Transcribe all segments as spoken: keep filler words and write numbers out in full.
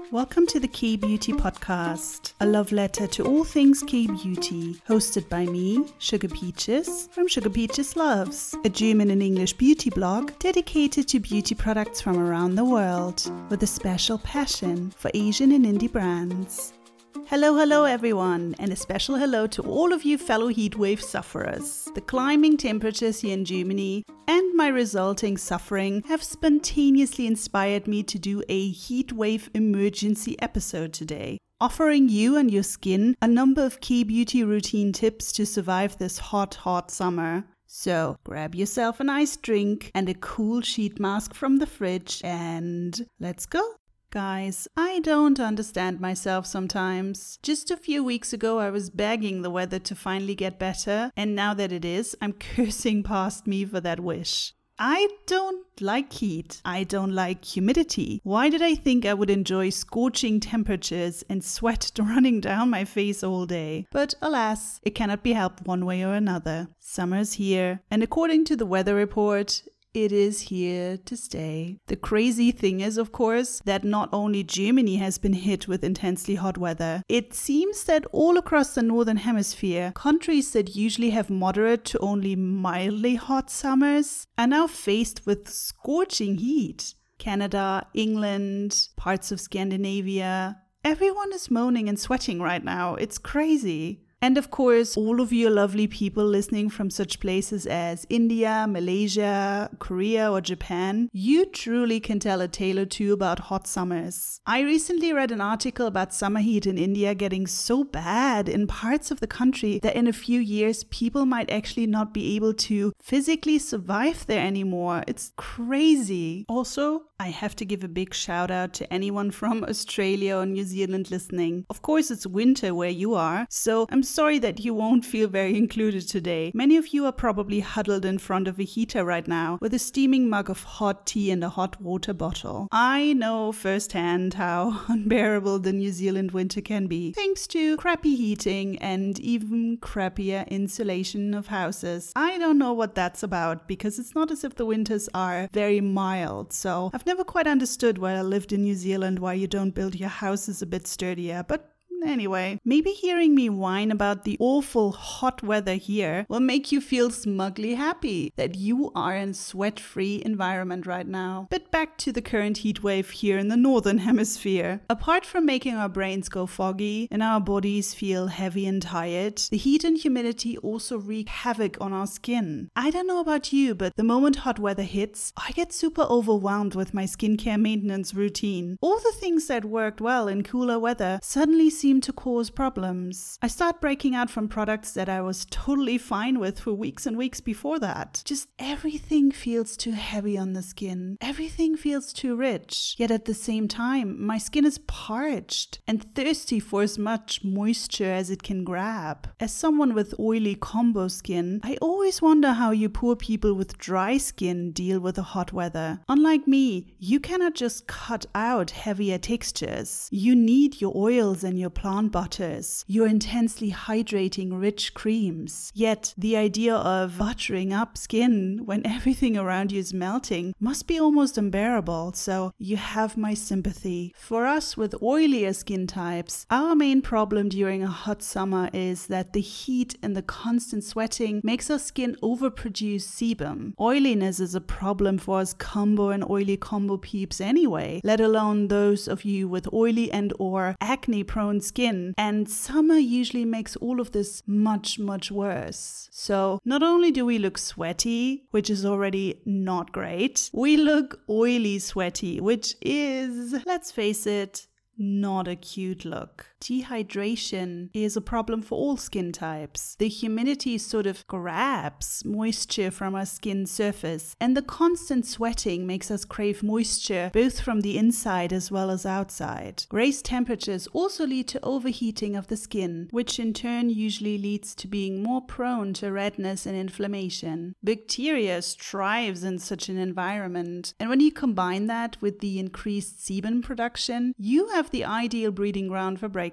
Welcome to the K-Beauty Podcast, a love letter to all things K-Beauty, hosted by me, Sugar Peaches, from Sugar Peaches Loves, a German and English beauty blog dedicated to beauty products from around the world, with a special passion for Asian and indie brands. Hello, hello everyone, and a special hello to all of you fellow heatwave sufferers. The climbing temperatures here in Germany and my resulting suffering have spontaneously inspired me to do a heatwave emergency episode today, offering you and your skin a number of K-beauty routine tips to survive this hot, hot summer. So grab yourself a nice drink and a cool sheet mask from the fridge and let's go. Guys, I don't understand myself sometimes. Just a few weeks ago I was begging the weather to finally get better, and now that it is, I'm cursing past me for that wish. I don't like heat. I don't like humidity. Why did I think I would enjoy scorching temperatures and sweat running down my face all day? But alas, it cannot be helped one way or another. Summer's here, and according to the weather report, it is here to stay. The crazy thing is, of course, that not only Germany has been hit with intensely hot weather, it seems that all across the northern hemisphere, countries that usually have moderate to only mildly hot summers are now faced with scorching heat. Canada, England, parts of Scandinavia, everyone is moaning and sweating right now. It's crazy. And of course, all of you lovely people listening from such places as India, Malaysia, Korea, or Japan, you truly can tell a tale or two about hot summers. I recently read an article about summer heat in India getting so bad in parts of the country that in a few years, people might actually not be able to physically survive there anymore. It's crazy. Also, I have to give a big shout out to anyone from Australia or New Zealand listening. Of course, it's winter where you are, so I'm sorry that you won't feel very included today. Many of you are probably huddled in front of a heater right now with a steaming mug of hot tea and a hot water bottle. I know firsthand how unbearable the New Zealand winter can be, thanks to crappy heating and even crappier insulation of houses. I don't know what that's about because it's not as if the winters are very mild, so I've never quite understood while I lived in New Zealand why you don't build your houses a bit sturdier, but anyway, maybe hearing me whine about the awful hot weather here will make you feel smugly happy that you are in sweat-free environment right now. But back to the current heat wave here in the northern hemisphere. Apart from making our brains go foggy and our bodies feel heavy and tired, the heat and humidity also wreak havoc on our skin. I don't know about you, but the moment hot weather hits, I get super overwhelmed with my skincare maintenance routine. All the things that worked well in cooler weather suddenly seem to cause problems. I start breaking out from products that I was totally fine with for weeks and weeks before that. Just everything feels too heavy on the skin. Everything feels too rich. Yet at the same time, my skin is parched and thirsty for as much moisture as it can grab. As someone with oily combo skin, I always wonder how you poor people with dry skin deal with the hot weather. Unlike me, you cannot just cut out heavier textures. You need your oils and your plant butters, your intensely hydrating rich creams. Yet the idea of buttering up skin when everything around you is melting must be almost unbearable, so you have my sympathy. For us with oilier skin types, our main problem during a hot summer is that the heat and the constant sweating makes our skin overproduce sebum. Oiliness is a problem for us combo and oily combo peeps anyway, let alone those of you with oily and or acne prone skin, and summer usually makes all of this much, much worse. So not only do we look sweaty, which is already not great, we look oily sweaty, which is, let's face it, not a cute look. Dehydration is a problem for all skin types. The humidity sort of grabs moisture from our skin surface, and the constant sweating makes us crave moisture both from the inside as well as outside. Raised temperatures also lead to overheating of the skin, which in turn usually leads to being more prone to redness and inflammation. Bacteria thrives in such an environment, and when you combine that with the increased sebum production, you have the ideal breeding ground for breakouts.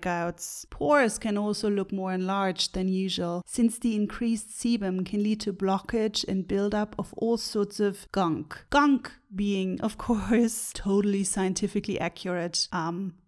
Pores can also look more enlarged than usual, since the increased sebum can lead to blockage and buildup of all sorts of gunk. Gunk being, of course, totally scientifically accurate. Um,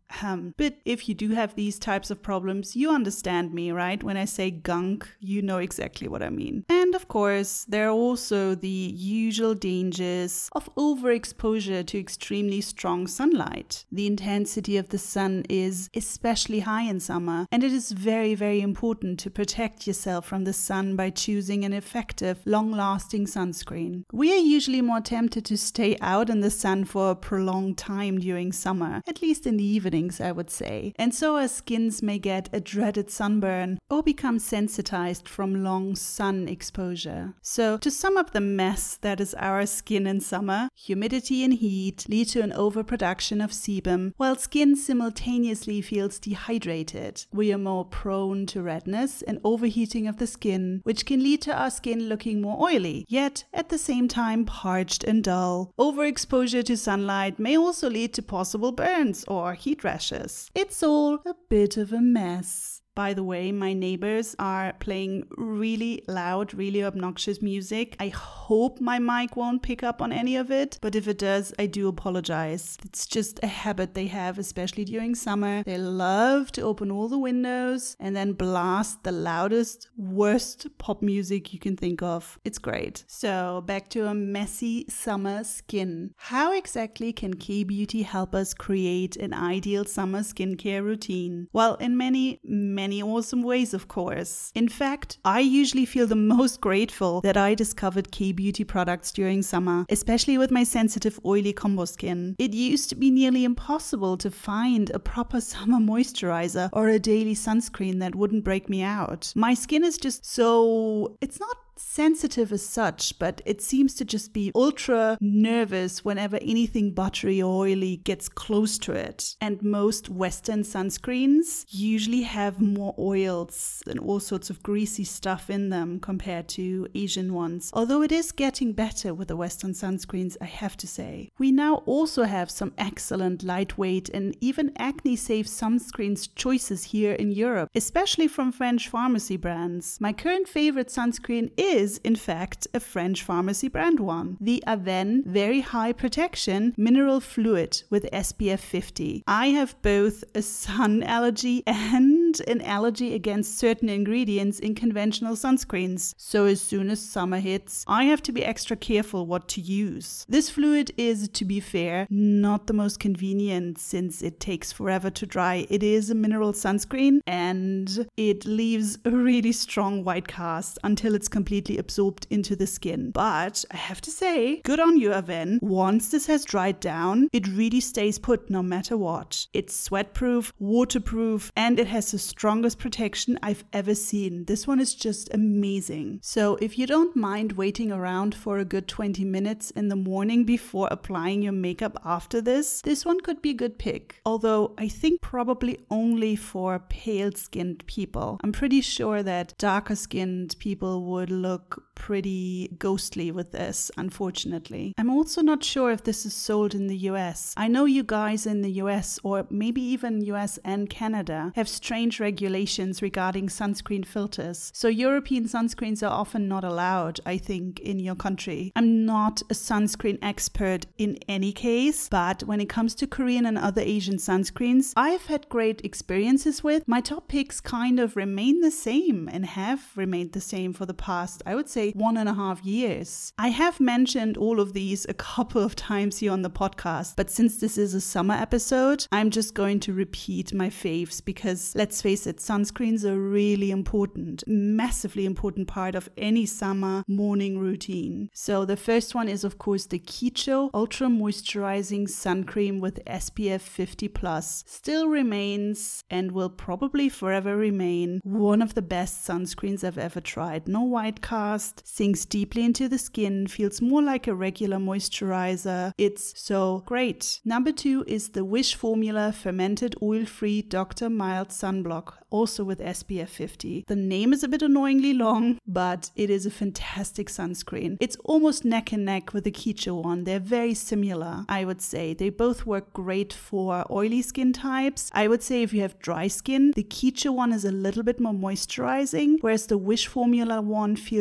Um, but if you do have these types of problems, you understand me, right? When I say gunk, you know exactly what I mean. And of course, there are also the usual dangers of overexposure to extremely strong sunlight. The intensity of the sun is especially high in summer, and it is very, very important to protect yourself from the sun by choosing an effective, long-lasting sunscreen. We are usually more tempted to stay out in the sun for a prolonged time during summer, at least in the evenings, I would say. And so our skins may get a dreaded sunburn or become sensitized from long sun exposure. So to sum up the mess that is our skin in summer, humidity and heat lead to an overproduction of sebum, while skin simultaneously feels dehydrated. We are more prone to redness and overheating of the skin, which can lead to our skin looking more oily, yet at the same time parched and dull. Overexposure to sunlight may also lead to possible burns or heat rashes. It's all a bit of a mess. By the way, my neighbors are playing really loud, really obnoxious music. I hope my mic won't pick up on any of it, but if it does, I do apologize. It's just a habit they have, especially during summer. They love to open all the windows and then blast the loudest, worst pop music you can think of. It's great. So back to a messy summer skin. How exactly can K-Beauty help us create an ideal summer skincare routine? Well, in many, many Many awesome ways, of course. In fact, I usually feel the most grateful that I discovered K-Beauty products during summer, especially with my sensitive, oily combo skin. It used to be nearly impossible to find a proper summer moisturizer or a daily sunscreen that wouldn't break me out. My skin is just so... it's not sensitive as such, but it seems to just be ultra nervous whenever anything buttery or oily gets close to it. And most Western sunscreens usually have more oils and all sorts of greasy stuff in them compared to Asian ones. Although it is getting better with the Western sunscreens, I have to say. We now also have some excellent lightweight and even acne-safe sunscreens choices here in Europe, especially from French pharmacy brands. My current favorite sunscreen is is, in fact, a French pharmacy brand one. The Avène Very High Protection Mineral Fluid with S P F fifty. I have both a sun allergy and an allergy against certain ingredients in conventional sunscreens. So as soon as summer hits, I have to be extra careful what to use. This fluid is, to be fair, not the most convenient since it takes forever to dry. It is a mineral sunscreen and it leaves a really strong white cast until it's completely absorbed into the skin. But I have to say, good on you, Avène. Once this has dried down, it really stays put no matter what. It's sweat-proof, waterproof, and it has the strongest protection I've ever seen. This one is just amazing. So if you don't mind waiting around for a good twenty minutes in the morning before applying your makeup after this, this one could be a good pick. Although I think probably only for pale-skinned people. I'm pretty sure that darker-skinned people would look look pretty ghostly with this, unfortunately. I'm also not sure if this is sold in the U S. I know you guys in the U S, or maybe even U S and Canada, have strange regulations regarding sunscreen filters. So European sunscreens are often not allowed, I think, in your country. I'm not a sunscreen expert in any case, but when it comes to Korean and other Asian sunscreens, I've had great experiences with. My top picks kind of remain the same and have remained the same for the past, I would say, one and a half years. I have mentioned all of these a couple of times here on the podcast, but since this is a summer episode, I'm just going to repeat my faves because, let's face it, sunscreens are really important, massively important part of any summer morning routine. So the first one is, of course, the Kiecho Ultra Moisturizing Sun Cream with S P F fifty plus. Still remains and will probably forever remain one of the best sunscreens I've ever tried. No white cast, sinks deeply into the skin, feels more like a regular moisturizer. It's so great. Number two is the Wish Formula Fermented Oil-Free Doctor Mild Sunblock, also with S P F fifty. The name is a bit annoyingly long, but it is a fantastic sunscreen. It's almost neck and neck with the Kiecho one. They're very similar, I would say. They both work great for oily skin types. I would say if you have dry skin, the Kiecho one is a little bit more moisturizing, whereas the Wish Formula one feels a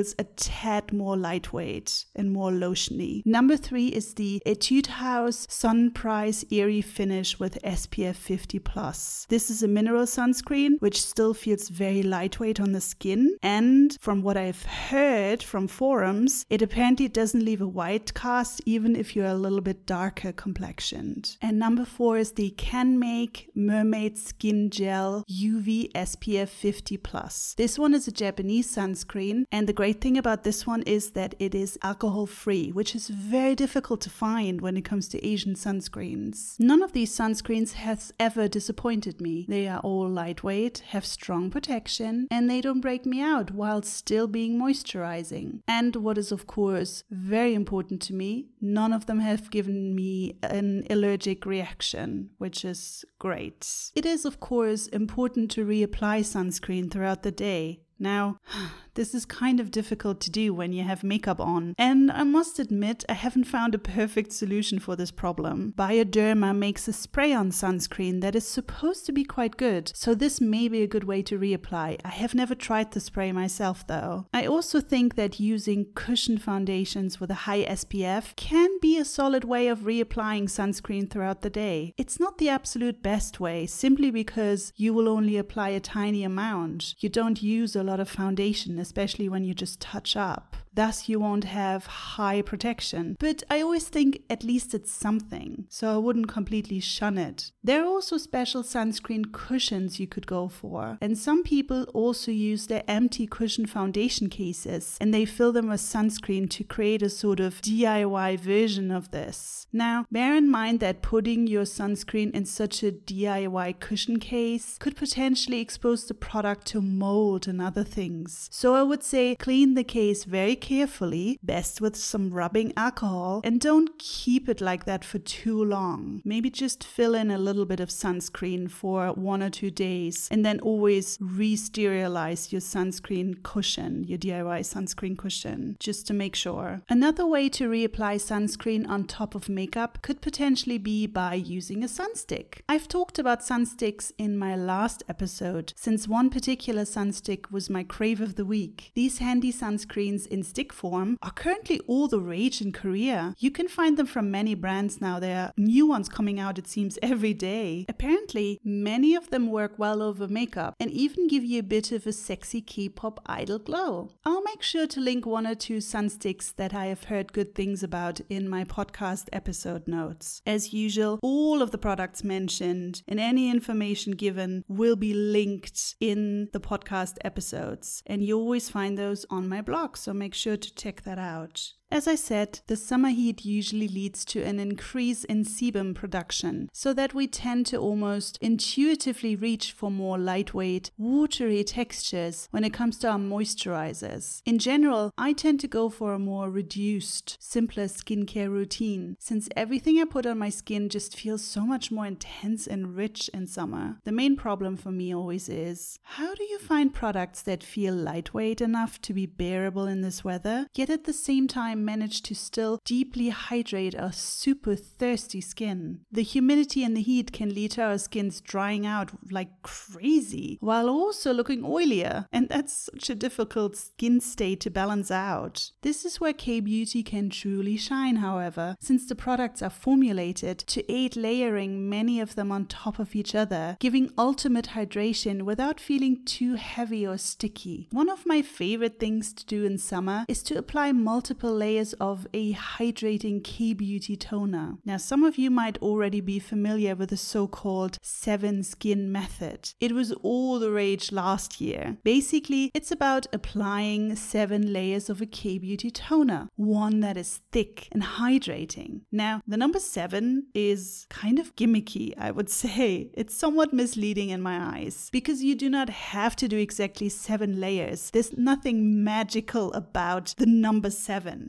tad more lightweight and more lotiony. Number three is the Etude House Sunprise Airy Finish with S P F fifty plus. This is a mineral sunscreen which still feels very lightweight on the skin, and from what I've heard from forums, it apparently doesn't leave a white cast even if you're a little bit darker complexioned. And number four is the CanMake Mermaid Skin Gel U V S P F fifty plus. This one is a Japanese sunscreen, and the great thing about this one is that it is alcohol free, which is very difficult to find when it comes to Asian sunscreens. None of these sunscreens has ever disappointed me. They are all lightweight, have strong protection, and they don't break me out while still being moisturizing. And what is of course very important to me, none of them have given me an allergic reaction, which is great. It is of course important to reapply sunscreen throughout the day. Now, this is kind of difficult to do when you have makeup on, and I must admit I haven't found a perfect solution for this problem. Bioderma makes a spray-on sunscreen that is supposed to be quite good, so this may be a good way to reapply. I have never tried the spray myself though. I also think that using cushion foundations with a high S P F can be a solid way of reapplying sunscreen throughout the day. It's not the absolute best way, simply because you will only apply a tiny amount. You don't use a lot of foundation, especially when you just touch up. Thus, you won't have high protection. But I always think at least it's something, so I wouldn't completely shun it. There are also special sunscreen cushions you could go for, and some people also use their empty cushion foundation cases, and they fill them with sunscreen to create a sort of D I Y version of this. Now, bear in mind that putting your sunscreen in such a D I Y cushion case could potentially expose the product to mold and other things. So I would say clean the case very carefully, best with some rubbing alcohol, and don't keep it like that for too long. Maybe just fill in a little bit of sunscreen for one or two days and then always re-sterilize your sunscreen cushion, your D I Y sunscreen cushion, just to make sure. Another way to reapply sunscreen on top of makeup could potentially be by using a sunstick. I've talked about sunsticks in my last episode, since one particular sunstick was my crave of the week. These handy sunscreens in stick form are currently all the rage in Korea. You can find them from many brands now. There are new ones coming out, it seems, every day. Apparently, many of them work well over makeup and even give you a bit of a sexy K-pop idol glow. I'll make sure to link one or two sunsticks that I have heard good things about in my podcast episode notes. As usual, all of the products mentioned and any information given will be linked in the podcast episodes, and you always find those on my blog, so make sure to check that out. As I said, the summer heat usually leads to an increase in sebum production, so that we tend to almost intuitively reach for more lightweight, watery textures when it comes to our moisturizers. In general, I tend to go for a more reduced, simpler skincare routine, since everything I put on my skin just feels so much more intense and rich in summer. The main problem for me always is, how do you find products that feel lightweight enough to be bearable in this weather, yet at the same time manage to still deeply hydrate our super thirsty skin? The humidity and the heat can lead to our skins drying out like crazy, while also looking oilier, and that's such a difficult skin state to balance out. This is where K-Beauty can truly shine, however, since the products are formulated to aid layering many of them on top of each other, giving ultimate hydration without feeling too heavy or sticky. One of my favorite things to do in summer is to apply multiple layers layers of a hydrating K-Beauty toner. Now, some of you might already be familiar with the so-called seven skin method. It was all the rage last year. Basically, it's about applying seven layers of a K-Beauty toner, one that is thick and hydrating. Now, the number seven is kind of gimmicky, I would say. It's somewhat misleading in my eyes, because you do not have to do exactly seven layers. There's nothing magical about the number seven.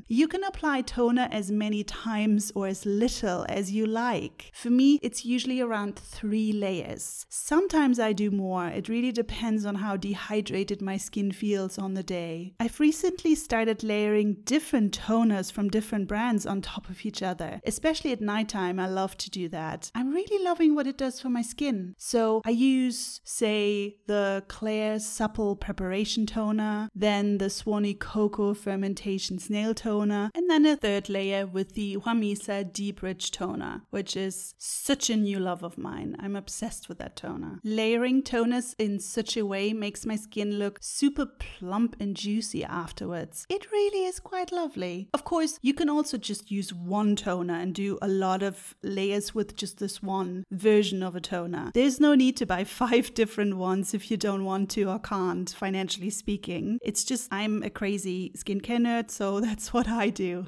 You can apply toner as many times or as little as you like. For me, it's usually around three layers. Sometimes I do more. It really depends on how dehydrated my skin feels on the day. I've recently started layering different toners from different brands on top of each other. Especially at nighttime, I love to do that. I'm really loving what it does for my skin. So I use, say, the Claire Supple Preparation Toner, then the Swanee Cocoa Fermentation Snail Toner, and then a third layer with the Huamisa Deep Rich Toner, which is such a new love of mine. I'm obsessed with that toner. Layering toners in such a way makes my skin look super plump and juicy afterwards. It really is quite lovely. Of course, you can also just use one toner and do a lot of layers with just this one version of a toner. There's no need to buy five different ones if you don't want to or can't, financially speaking. It's just I'm a crazy skincare nerd, so that's what I do.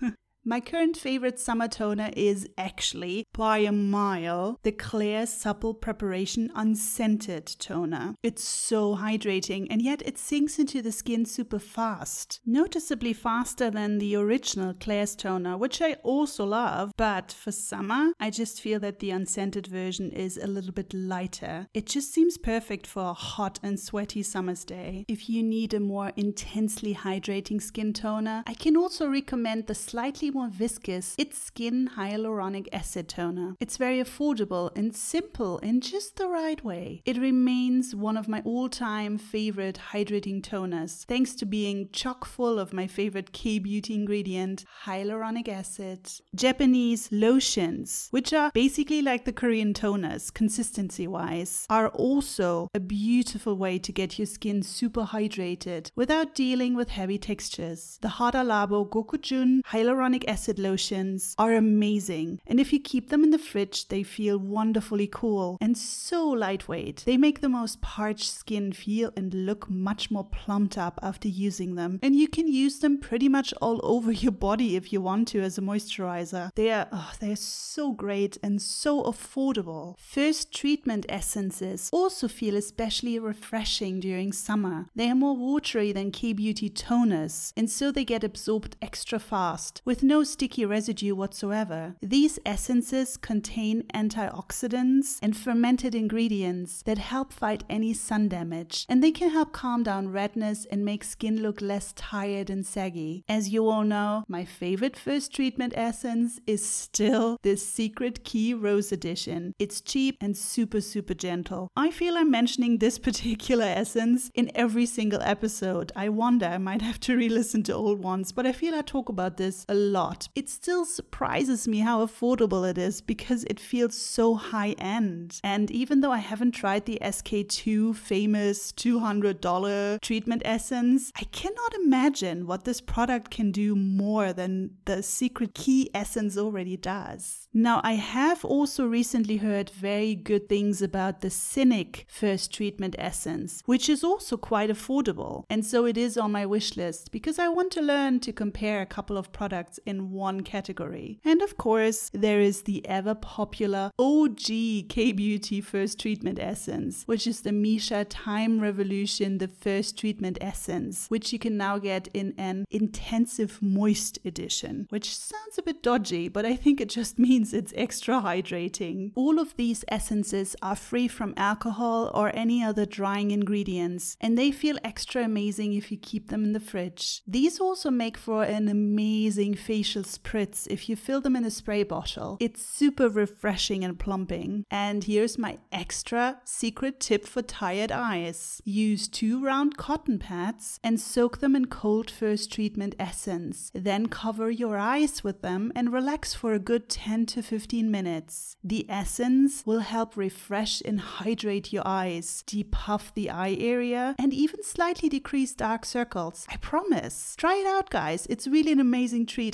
My current favorite summer toner is actually, by a mile, the Claire Supple Preparation Unscented Toner. It's so hydrating and yet it sinks into the skin super fast. Noticeably faster than the original Claire's toner, which I also love, but for summer, I just feel that the unscented version is a little bit lighter. It just seems perfect for a hot and sweaty summer's day. If you need a more intensely hydrating skin toner, I can also recommend the slightly more viscous It's Skin Hyaluronic Acid Toner. It's very affordable and simple in just the right way. It remains one of my all-time favorite hydrating toners, thanks to being chock full of my favorite K-beauty ingredient, hyaluronic acid. Japanese lotions, which are basically like the Korean toners, consistency-wise, are also a beautiful way to get your skin super hydrated without dealing with heavy textures. The Hada Labo Gokujun Hyaluronic acid lotions are amazing, and if you keep them in the fridge, they feel wonderfully cool and so lightweight. They make the most parched skin feel and look much more plumped up after using them, and you can use them pretty much all over your body if you want to as a moisturizer. They are oh, they're so great and so affordable. First treatment essences also feel especially refreshing during summer. They are more watery than K-beauty toners, and so they get absorbed extra fast with no sticky residue whatsoever. These essences contain antioxidants and fermented ingredients that help fight any sun damage, and they can help calm down redness and make skin look less tired and saggy. As you all know, my favorite first treatment essence is still the Secret Key Rose Edition. It's cheap and super super gentle. I feel I'm mentioning this particular essence in every single episode. I wonder, I might have to re-listen to old ones, but I feel I talk about this a lot. It still surprises me how affordable it is because it feels so high-end. And even though I haven't tried the S K two famous two hundred dollars treatment essence, I cannot imagine what this product can do more than the Secret Key essence already does. Now, I have also recently heard very good things about the Cynic first treatment essence, which is also quite affordable. And so it is on my wish list because I want to learn to compare a couple of products in one category. And of course, there is the ever popular O G K-beauty first treatment essence, which is the Missha Time Revolution the first treatment essence, which you can now get in an intensive moist edition, which sounds a bit dodgy, but I think it just means it's extra hydrating. All of these essences are free from alcohol or any other drying ingredients, and they feel extra amazing if you keep them in the fridge. These also make for an amazing facial spritz if you fill them in a spray bottle. It's super refreshing and plumping. And here's my extra secret tip for tired eyes. Use two round cotton pads and soak them in cold first treatment essence. Then cover your eyes with them and relax for a good ten to fifteen minutes. The essence will help refresh and hydrate your eyes, depuff the eye area, and even slightly decrease dark circles. I promise. Try it out, guys. It's really an amazing treat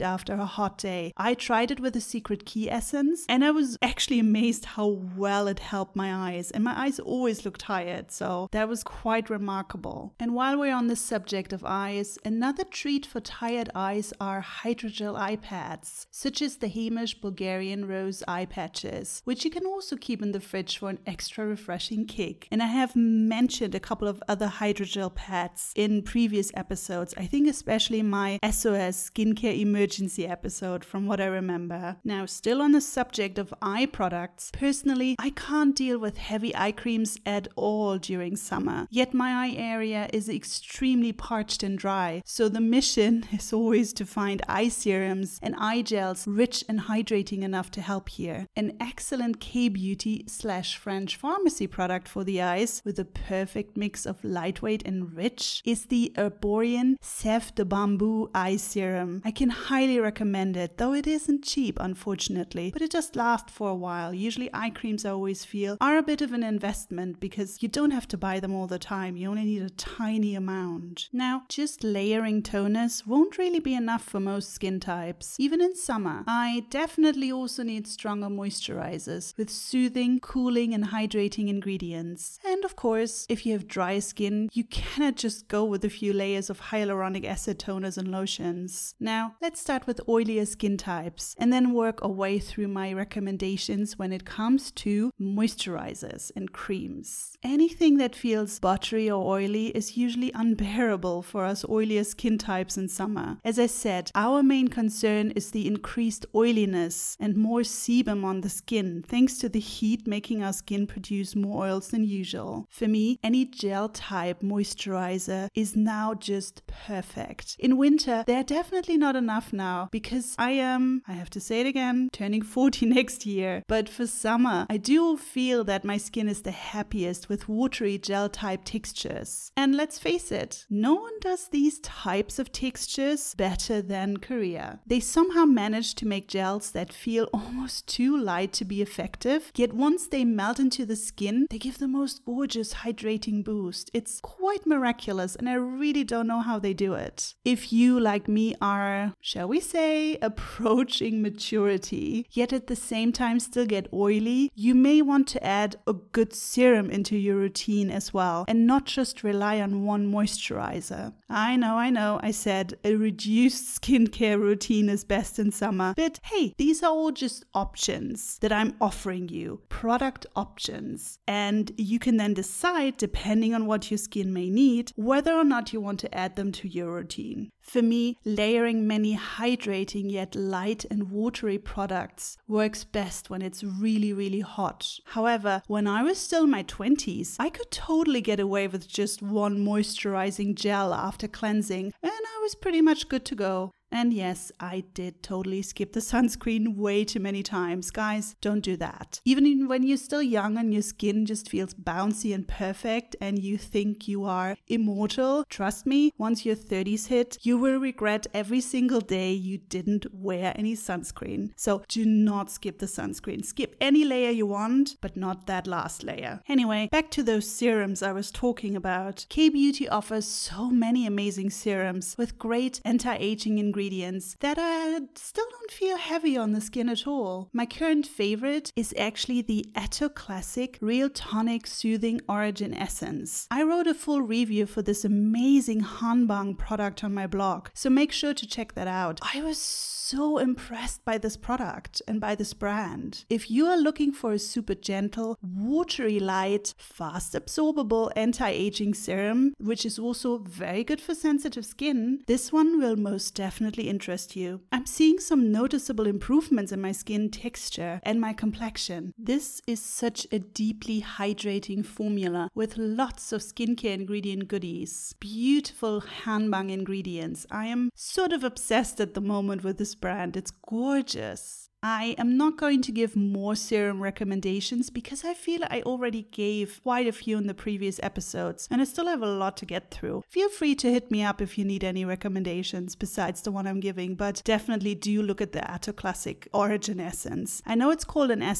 after a hot day. I tried it with a Secret Key essence and I was actually amazed how well it helped my eyes, and my eyes always look tired, so that was quite remarkable. And while we're on the subject of eyes, another treat for tired eyes are hydrogel eye pads, such as the Hamish Bulgarian Rose eye patches, which you can also keep in the fridge for an extra refreshing kick. And I have mentioned a couple of other hydrogel pads in previous episodes, I think especially my S O S skincare emergency episode from what I remember. Now, still on the subject of eye products, personally, I can't deal with heavy eye creams at all during summer, yet my eye area is extremely parched and dry, so the mission is always to find eye serums and eye gels rich and hydrating enough to help here. An excellent K-beauty slash French pharmacy product for the eyes with a perfect mix of lightweight and rich is the Herborian Sève de Bambou Eye Serum. I can highly recommend it, though it isn't cheap unfortunately, but it just lasts for a while. Usually eye creams, I always feel, are a bit of an investment because you don't have to buy them all the time, you only need a tiny amount. Now, just layering toners won't really be enough for most skin types. Even in summer, I definitely also need stronger moisturizers with soothing, cooling and hydrating ingredients. And of course, if you have dry skin, you cannot just go with a few layers of hyaluronic acid toners and lotions. Now, let's start with oilier skin types and then work our way through my recommendations when it comes to moisturizers and creams. Anything that feels buttery or oily is usually unbearable for us oilier skin types in summer. As I said, our main concern is the increased oiliness and more sebum on the skin, thanks to the heat making our skin produce more oils than usual. For me, any gel type moisturizer is now just perfect. In winter, they're definitely not enough now because I am, I have to say it again, turning forty next year. But for summer, I do feel that my skin is the happiest with watery gel type textures. And let's face it, no one does these types of textures better than Korea. They somehow manage to make gels that feel almost too light to be effective, yet once they melt into the skin, they give the most gorgeous hydrating boost. It's quite miraculous and I really don't know how they do it. If you, like me, are, shall we say, approaching maturity, yet at the same time still get oily, you may want to add a good serum into your routine as well and not just rely on one moisturizer. I know, I know, I said a reduced skincare routine is best in summer, but hey, these are all just options that I'm offering you, product options, and you can then decide, depending on what your skin may need, whether or not you want to add them to your routine. For me, layering many hydrating yet light and watery products works best when it's really, really hot. However, when I was still in my twenties, I could totally get away with just one moisturizing gel after cleansing, and I was pretty much good to go. And yes, I did totally skip the sunscreen way too many times. Guys, don't do that. Even when you're still young and your skin just feels bouncy and perfect and you think you are immortal, trust me, once your thirties hit, you will regret every single day you didn't wear any sunscreen. So do not skip the sunscreen. Skip any layer you want, but not that last layer. Anyway, back to those serums I was talking about. K-beauty offers so many amazing serums with great anti-aging ingredients ingredients that I still don't feel heavy on the skin at all. My current favorite is actually the Atto Classic Real Tonic Soothing Origin Essence. I wrote a full review for this amazing Hanbang product on my blog, so make sure to check that out. I was so impressed by this product and by this brand. If you are looking for a super gentle, watery light, fast absorbable anti-aging serum, which is also very good for sensitive skin, this one will most definitely interest you. I'm seeing some noticeable improvements in my skin texture and my complexion. This is such a deeply hydrating formula with lots of skincare ingredient goodies. Beautiful Hanbang ingredients. I am sort of obsessed at the moment with this brand. It's gorgeous. I am not going to give more serum recommendations because I feel I already gave quite a few in the previous episodes and I still have a lot to get through. Feel free to hit me up if you need any recommendations besides the one I'm giving, but definitely do look at the Atto Classic Origin Essence. I know it's called an essence,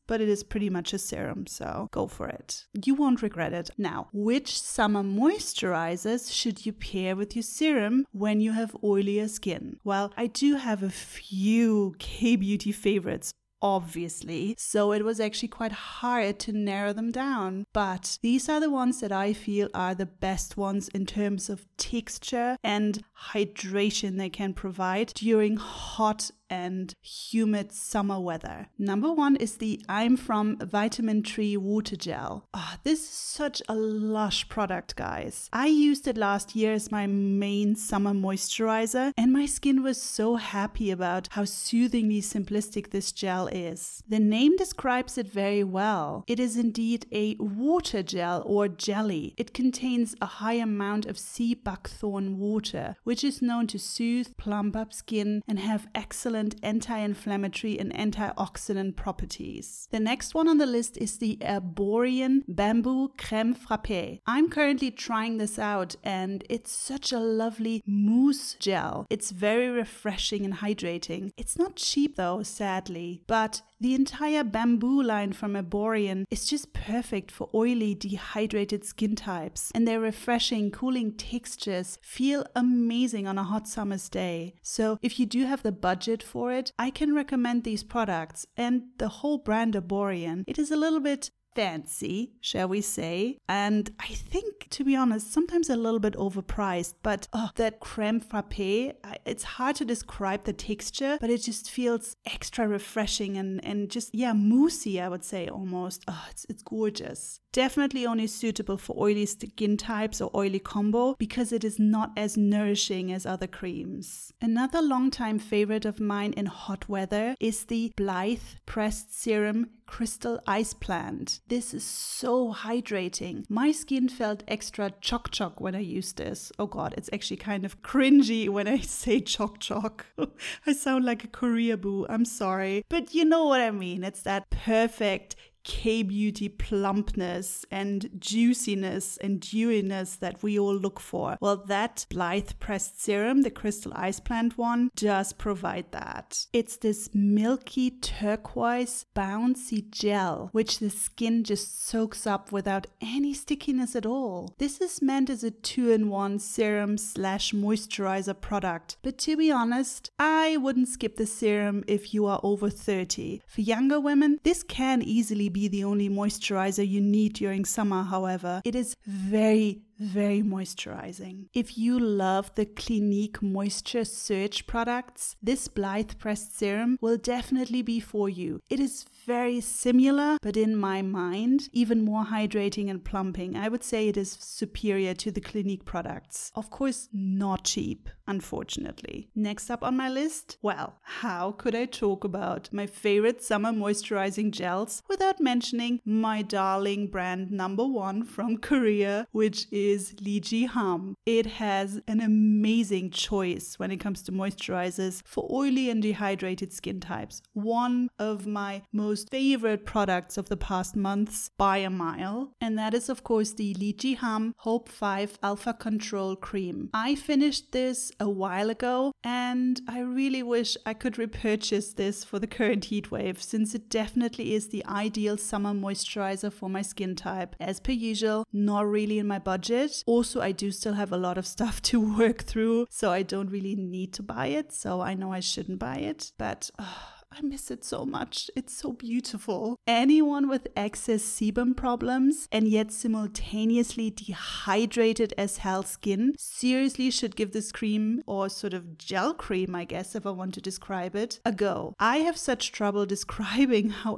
but it is pretty much a serum, so go for it. You won't regret it. Now, which summer moisturizers should you pair with your serum when you have oilier skin? Well, I do have a few K-beauty favorites, obviously, so it was actually quite hard to narrow them down. But these are the ones that I feel are the best ones in terms of texture and hydration they can provide during hot and humid summer weather. Number one is the I'm From Vitamin Tree Water Gel. Oh, this is such a lush product, guys. I used it last year as my main summer moisturizer, and my skin was so happy about how soothingly simplistic this gel is. The name describes it very well. It is indeed a water gel or jelly. It contains a high amount of sea buckthorn water, which is known to soothe, plump up skin, and have excellent anti-inflammatory and antioxidant properties. The next one on the list is the Erborian Bamboo Crème Frappée. I'm currently trying this out, and it's such a lovely mousse gel. It's very refreshing and hydrating. It's not cheap though, sadly, but the entire bamboo line from Erborian is just perfect for oily, dehydrated skin types, and their refreshing, cooling textures feel amazing on a hot summer's day. So if you do have the budget for it, I can recommend these products and the whole brand Erborian. It is a little bit fancy, shall we say, and I think, to be honest, sometimes a little bit overpriced, but oh, that crème frappée, it's hard to describe the texture, but it just feels extra refreshing and, and just, yeah, moussey, I would say almost. Oh, it's, it's gorgeous. Definitely only suitable for oily skin types or oily combo because it is not as nourishing as other creams. Another longtime favorite of mine in hot weather is the Blythe Pressed Serum Crystal Ice Plant. This is so hydrating. My skin felt extra choc choc when I used this. Oh god, it's actually kind of cringy when I say choc choc. I sound like a Korea boo, I'm sorry. But you know what I mean. It's that perfect K-beauty plumpness and juiciness and dewiness that we all look for. Well, that Blythe Pressed Serum, the Crystal Ice Plant one, does provide that. It's this milky turquoise bouncy gel, which the skin just soaks up without any stickiness at all. This is meant as a two-in-one serum slash moisturizer product, but to be honest, I wouldn't skip the serum if you are over thirty. For younger women, this can easily be be the only moisturizer you need during summer, however. It is very, very moisturizing. If you love the Clinique Moisture Surge products, this Blythe Pressed Serum will definitely be for you. It is very similar, but in my mind, even more hydrating and plumping. I would say it is superior to the Clinique products. Of course, not cheap, unfortunately. Next up on my list, well, how could I talk about my favorite summer moisturizing gels without mentioning my darling brand number one from Korea, which is Lee Ji Ham. It has an amazing choice when it comes to moisturizers for oily and dehydrated skin types. One of my most favorite products of the past months by a mile, and that is of course the Lee Ji Ham Hope five Alpha Control Cream. I finished this a while ago and I really wish I could repurchase this for the current heat wave, since it definitely is the ideal summer moisturizer for my skin type. As per usual, not really in my budget. Also, I do still have a lot of stuff to work through, so I don't really need to buy it, so I know I shouldn't buy it, but oh, I miss it so much. It's so beautiful. Anyone with excess sebum problems and yet simultaneously dehydrated as hell skin seriously should give this cream, or sort of gel cream, I guess if I want to describe it, a go. I have such trouble describing how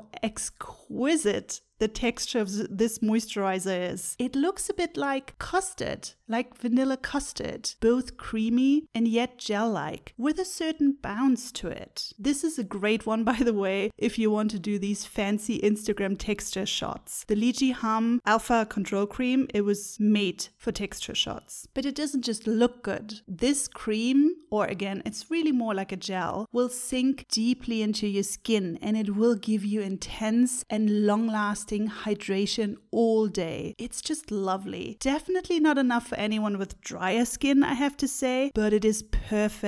exquisite the texture of this moisturizer is. It looks a bit like custard, like vanilla custard, both creamy and yet gel-like, with a certain bounce to it. This is a great one, by the way, if you want to do these fancy Instagram texture shots. The Lee Ji Ham Alpha Control Cream, it was made for texture shots. But it doesn't just look good. This cream, or again, it's really more like a gel, will sink deeply into your skin, and it will give you intense and long-lasting hydration all day. It's just lovely. Definitely not enough for anyone with drier skin, I have to say, but it is perfect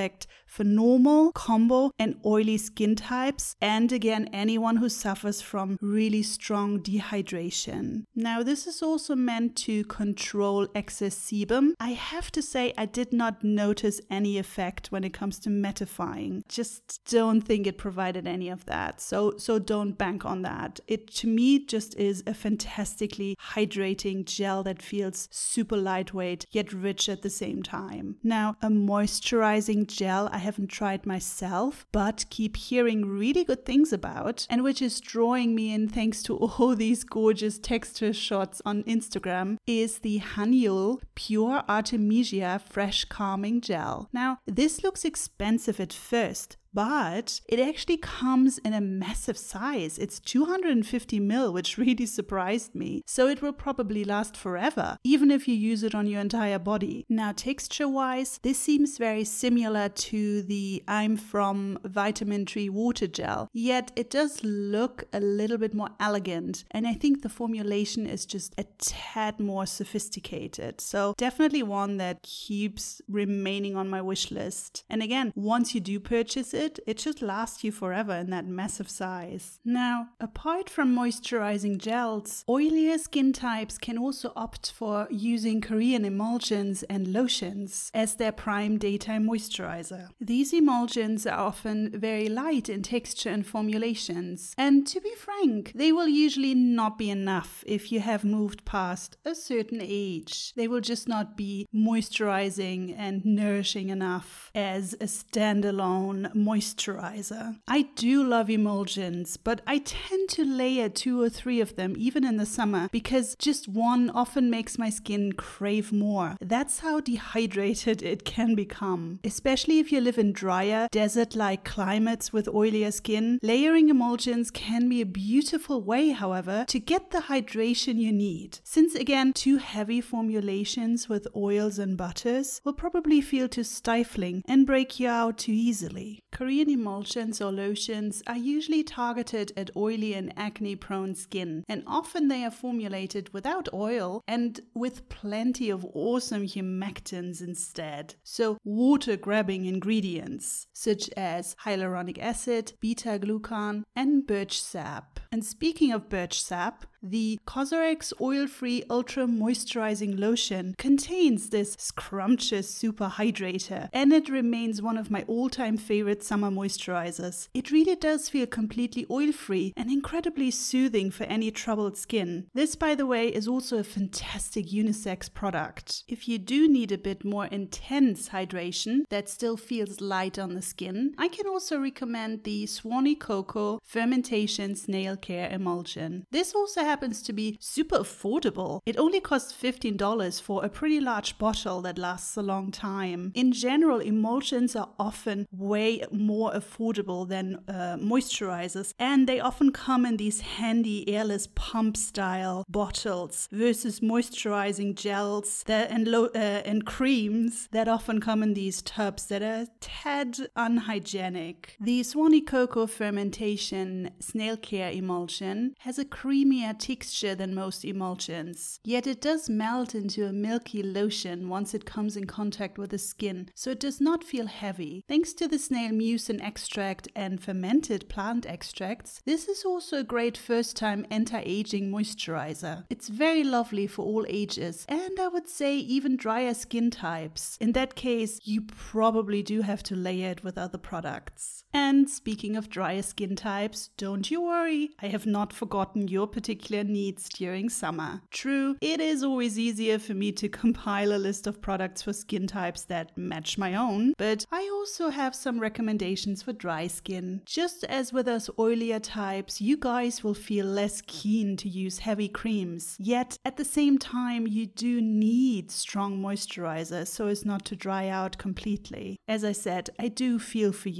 for normal, combo, and oily skin types, and again, anyone who suffers from really strong dehydration. Now, this is also meant to control excess sebum. I have to say, I did not notice any effect when it comes to mattifying. Just don't think it provided any of that. So, so don't bank on that. It, to me, just is a fantastically hydrating gel that feels super lightweight, yet rich at the same time. Now, a moisturizing gel I haven't tried myself, but keep hearing really good things about, and which is drawing me in thanks to all these gorgeous texture shots on Instagram, is the Haniul Pure Artemisia Fresh Calming Gel. Now, this looks expensive at first, but it actually comes in a massive size. It's two hundred fifty milliliters, which really surprised me. So it will probably last forever, even if you use it on your entire body. Now, texture-wise, this seems very similar to the I'm From Vitamin Tree Water Gel, yet it does look a little bit more elegant, and I think the formulation is just a tad more sophisticated. So definitely one that keeps remaining on my wish list. And again, once you do purchase it, It, it should last you forever in that massive size. Now, apart from moisturizing gels, oilier skin types can also opt for using Korean emulsions and lotions as their prime daytime moisturizer. These emulsions are often very light in texture and formulations, and to be frank, they will usually not be enough if you have moved past a certain age. They will just not be moisturizing and nourishing enough as a standalone moisturizer. I do love emulsions, but I tend to layer two or three of them even in the summer because just one often makes my skin crave more. That's how dehydrated it can become. Especially if you live in drier, desert-like climates with oilier skin, layering emulsions can be a beautiful way, however, to get the hydration you need. Since again, too heavy formulations with oils and butters will probably feel too stifling and break you out too easily. Korean emulsions or lotions are usually targeted at oily and acne-prone skin, and often they are formulated without oil and with plenty of awesome humectants instead. So water-grabbing ingredients such as hyaluronic acid, beta-glucan, and birch sap. And speaking of birch sap, the Cosrx Oil-Free Ultra Moisturizing Lotion contains this scrumptious super hydrator, and it remains one of my all-time favorite summer moisturizers. It really does feel completely oil-free and incredibly soothing for any troubled skin. This, by the way, is also a fantastic unisex product. If you do need a bit more intense hydration that still feels light on the skin, I can also recommend the Swanee Cocoa Fermentation Snail Care Emulsion. This also happens to be super affordable. It only costs fifteen dollars for a pretty large bottle that lasts a long time. In general, emulsions are often way more affordable than uh, moisturizers, and they often come in these handy airless pump style bottles versus moisturizing gels that and, lo- uh, and creams that often come in these tubs that are a tad unhygienic. The Swanee Cocoa Fermentation Snail Care Emulsion has a creamier texture than most emulsions, yet it does melt into a milky lotion once it comes in contact with the skin, so it does not feel heavy. Thanks to the snail mucin extract and fermented plant extracts, this is also a great first-time anti-aging moisturizer. It's very lovely for all ages, and I would say even drier skin types. In that case, you probably do have to layer it with other products. And speaking of drier skin types, don't you worry, I have not forgotten your particular needs during summer. True, it is always easier for me to compile a list of products for skin types that match my own, but I also have some recommendations for dry skin. Just as with us oilier types, you guys will feel less keen to use heavy creams, yet at the same time you do need strong moisturizer so as not to dry out completely. As I said, I do feel for you.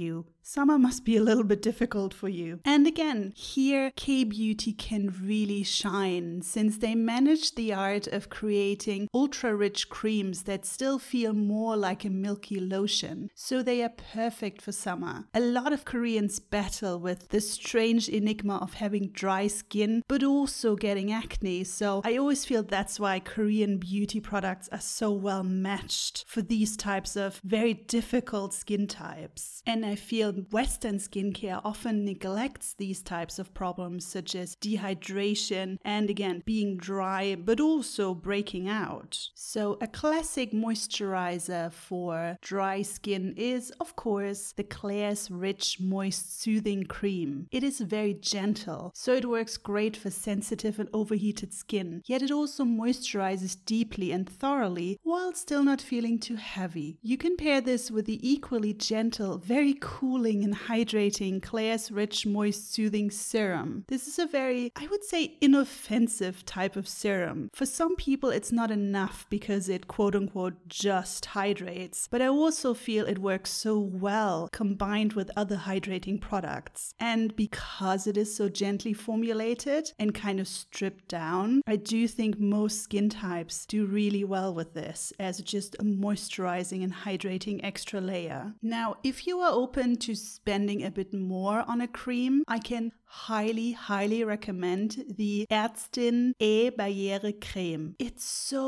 Summer must be a little bit difficult for you. And again, here K-Beauty can really shine since they managed the art of creating ultra-rich creams that still feel more like a milky lotion. So they are perfect for summer. A lot of Koreans battle with the strange enigma of having dry skin, but also getting acne. So I always feel that's why Korean beauty products are so well matched for these types of very difficult skin types. And I feel Western skincare often neglects these types of problems such as dehydration and again being dry but also breaking out. So a classic moisturizer for dry skin is of course the Klairs Rich Moist Soothing Cream. It is very gentle, so it works great for sensitive and overheated skin, yet it also moisturizes deeply and thoroughly while still not feeling too heavy. You can pair this with the equally gentle, very cooling and hydrating Klairs Rich Moist Soothing Serum. This is a very, I would say, inoffensive type of serum. For some people it's not enough because it quote-unquote just hydrates, but I also feel it works so well combined with other hydrating products. And because it is so gently formulated and kind of stripped down, I do think most skin types do really well with this as just a moisturizing and hydrating extra layer. Now, if you are open to spending a bit more on a cream, I can highly, highly recommend the Ärztin E-Barriere Creme. It's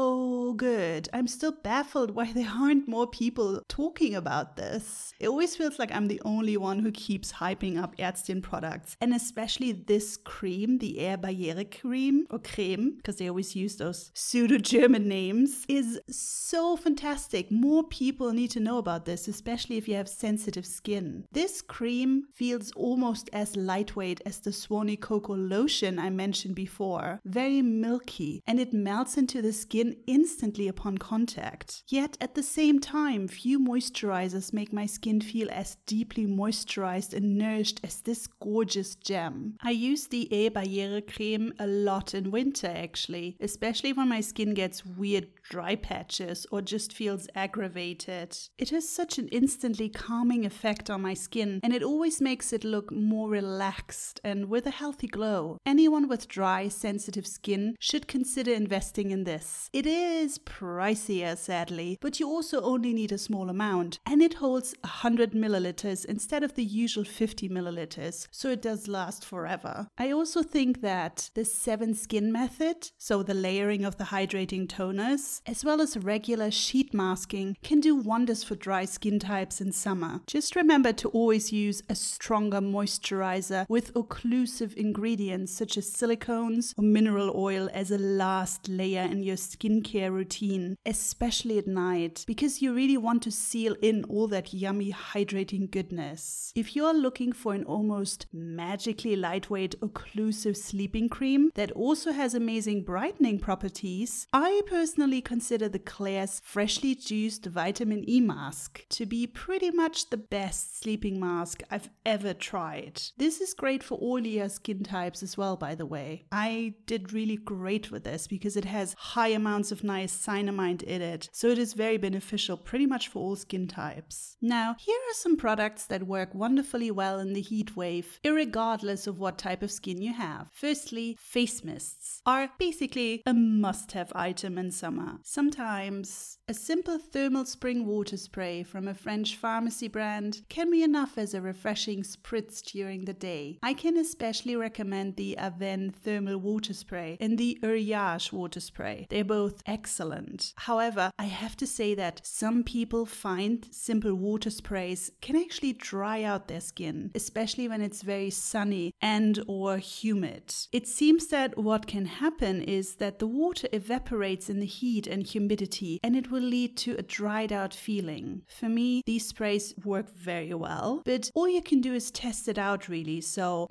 so good. I'm still baffled why there aren't more people talking about this. It always feels like I'm the only one who keeps hyping up Ärztin products. And especially this cream, the E-Barriere Cream or Creme, because they always use those pseudo-German names, is so fantastic. More people need to know about this, especially if you have sensitive skin. This cream feels almost as lightweight as the Swanee Cocoa Lotion I mentioned before. Very milky, and it melts into the skin instantly upon contact. Yet at the same time, few moisturizers make my skin feel as deeply moisturized and nourished as this gorgeous gem. I use the E-Barriere Creme a lot in winter actually, especially when my skin gets weird dry patches or just feels aggravated. It has such an instantly calming effect on my skin, and it always makes it look more relaxed and with a healthy glow. Anyone with dry, sensitive skin should consider investing in this. It is pricier, sadly, but you also only need a small amount, and it holds one hundred milliliters instead of the usual fifty milliliters, so it does last forever. I also think that the seven skin method, so the layering of the hydrating toners, as well as regular sheet masking, can do wonders for dry skin types in summer. Just remember to always use a stronger moisturizer with occlusive ingredients such as silicones or mineral oil as a last layer in your skincare routine, especially at night, because you really want to seal in all that yummy hydrating goodness. If you are looking for an almost magically lightweight occlusive sleeping cream that also has amazing brightening properties, I personally consider the Klairs Freshly Juiced Vitamin E Mask to be pretty much the best sleeping mask I've ever tried. This is great for all your skin types as well, by the way. I did really great with this because it has high amounts of niacinamide in it, so it is very beneficial pretty much for all skin types. Now, here are some products that work wonderfully well in the heat wave, irregardless of what type of skin you have. Firstly, face mists are basically a must-have item in summer. Sometimes a simple thermal spring water spray from a French pharmacy brand can be enough as a refreshing spritz during the day. I can especially recommend the Avène thermal water spray and the Uriage water spray. They're both excellent. However, I have to say that some people find simple water sprays can actually dry out their skin, especially when it's very sunny and or humid. It seems that what can happen is that the water evaporates in the heat and humidity, and it will lead to a dried out feeling. For me, these sprays work very well, but all you can do is test it out really. So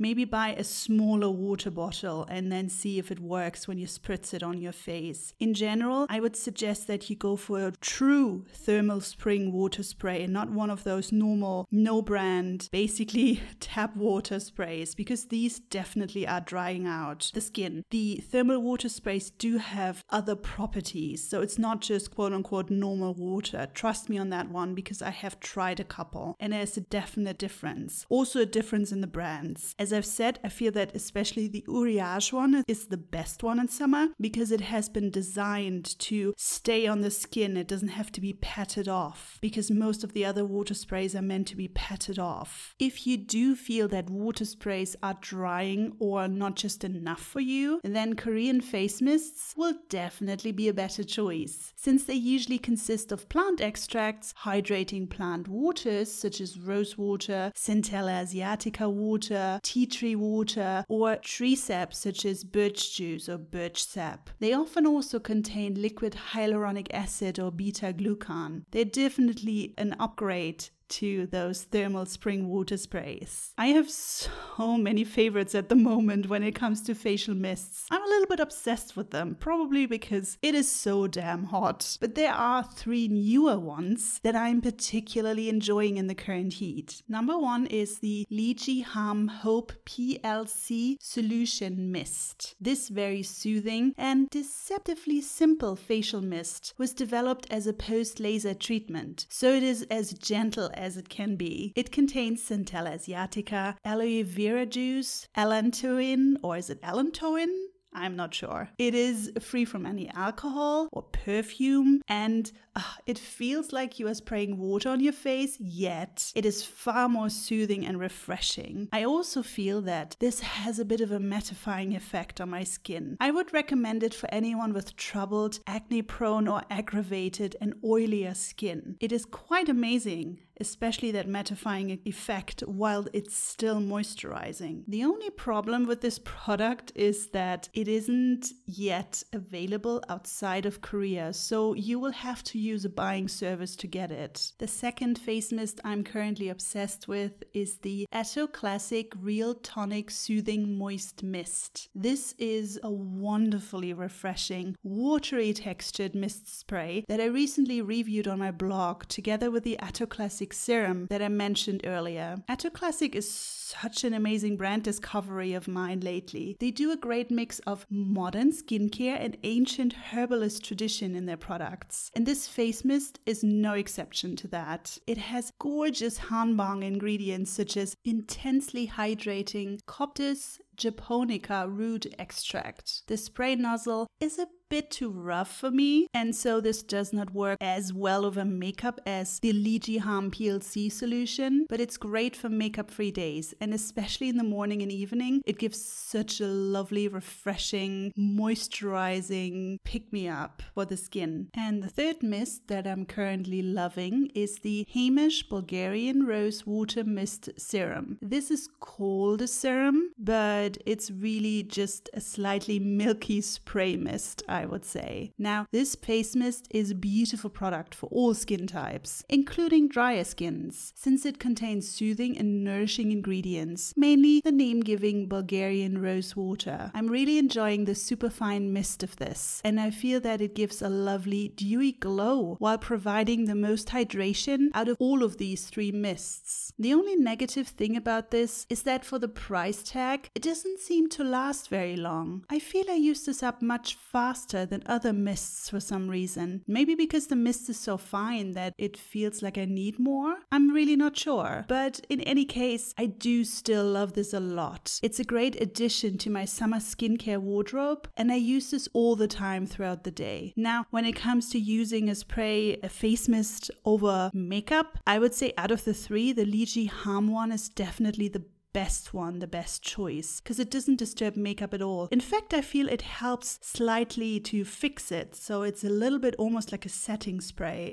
maybe buy a smaller water bottle and then see if it works when you spritz it on your face. In general, I would suggest that you go for a true thermal spring water spray and not one of those normal, no brand, basically tap water sprays, because these definitely are drying out the skin. The thermal water sprays do have other properties, so it's not just quote unquote normal water. Trust me on that one, because I have tried a couple and there's a definite difference. Also a difference in the brands. As I've said, I feel that especially the Uriage one is the best one in summer because it has been designed to stay on the skin. It doesn't have to be patted off, because most of the other water sprays are meant to be patted off. If you do feel that water sprays are drying or not just enough for you, then Korean face mists will definitely be a better choice, since they usually consist of plant extracts, hydrating plant waters such as rose water, Centella asiatica water, tea tree water, or tree sap such as birch juice or birch sap. They often also contain liquid hyaluronic acid or beta-glucan. They're definitely an upgrade to those thermal spring water sprays. I have so many favorites at the moment when it comes to facial mists. I'm a little bit obsessed with them, probably because it is so damn hot. But there are three newer ones that I'm particularly enjoying in the current heat. Number one is the Lychee Harm Hope P L C Solution Mist. This very soothing and deceptively simple facial mist was developed as a post-laser treatment, so it is as gentle as it can be. It contains Centella asiatica, aloe vera juice, allantoin, or is it allantoin? I'm not sure. It is free from any alcohol or perfume, and uh, it feels like you are spraying water on your face, yet it is far more soothing and refreshing. I also feel that this has a bit of a mattifying effect on my skin. I would recommend it for anyone with troubled, acne-prone or aggravated and oilier skin. It is quite amazing, especially that mattifying effect while it's still moisturizing. The only problem with this product is that it isn't yet available outside of Korea, so you will have to use a buying service to get it. The second face mist I'm currently obsessed with is the Atto Classic Real Tonic Soothing Moist Mist. This is a wonderfully refreshing, watery textured mist spray that I recently reviewed on my blog together with the Atto Classic serum that I mentioned earlier. Atto Classic is such an amazing brand discovery of mine lately. They do a great mix of modern skincare and ancient herbalist tradition in their products. And this face mist is no exception to that. It has gorgeous hanbang ingredients such as intensely hydrating Coptis japonica root extract. The spray nozzle is a bit too rough for me, and so this does not work as well over makeup as the Lychee Harm P L C solution, but it's great for makeup-free days, and especially in the morning and evening, it gives such a lovely, refreshing, moisturizing pick-me-up for the skin. And the third mist that I'm currently loving is the Hamish Bulgarian Rose Water Mist Serum. This is called a serum, but it's really just a slightly milky spray mist, I would say. Now, this face mist is a beautiful product for all skin types, including drier skins, since it contains soothing and nourishing ingredients, mainly the name-giving Bulgarian rose water. I'm really enjoying the superfine mist of this, and I feel that it gives a lovely dewy glow while providing the most hydration out of all of these three mists. The only negative thing about this is that for the price tag, it doesn't seem to last very long. I feel I use this up much faster than other mists for some reason. Maybe because the mist is so fine that it feels like I need more? I'm really not sure. But in any case, I do still love this a lot. It's a great addition to my summer skincare wardrobe, and I use this all the time throughout the day. Now, when it comes to using a spray, a face mist over makeup, I would say out of the three, the Lychee Harm one is definitely the best one, the best choice, because it doesn't disturb makeup at all. In fact, I feel it helps slightly to fix it, so it's a little bit almost like a setting spray. It's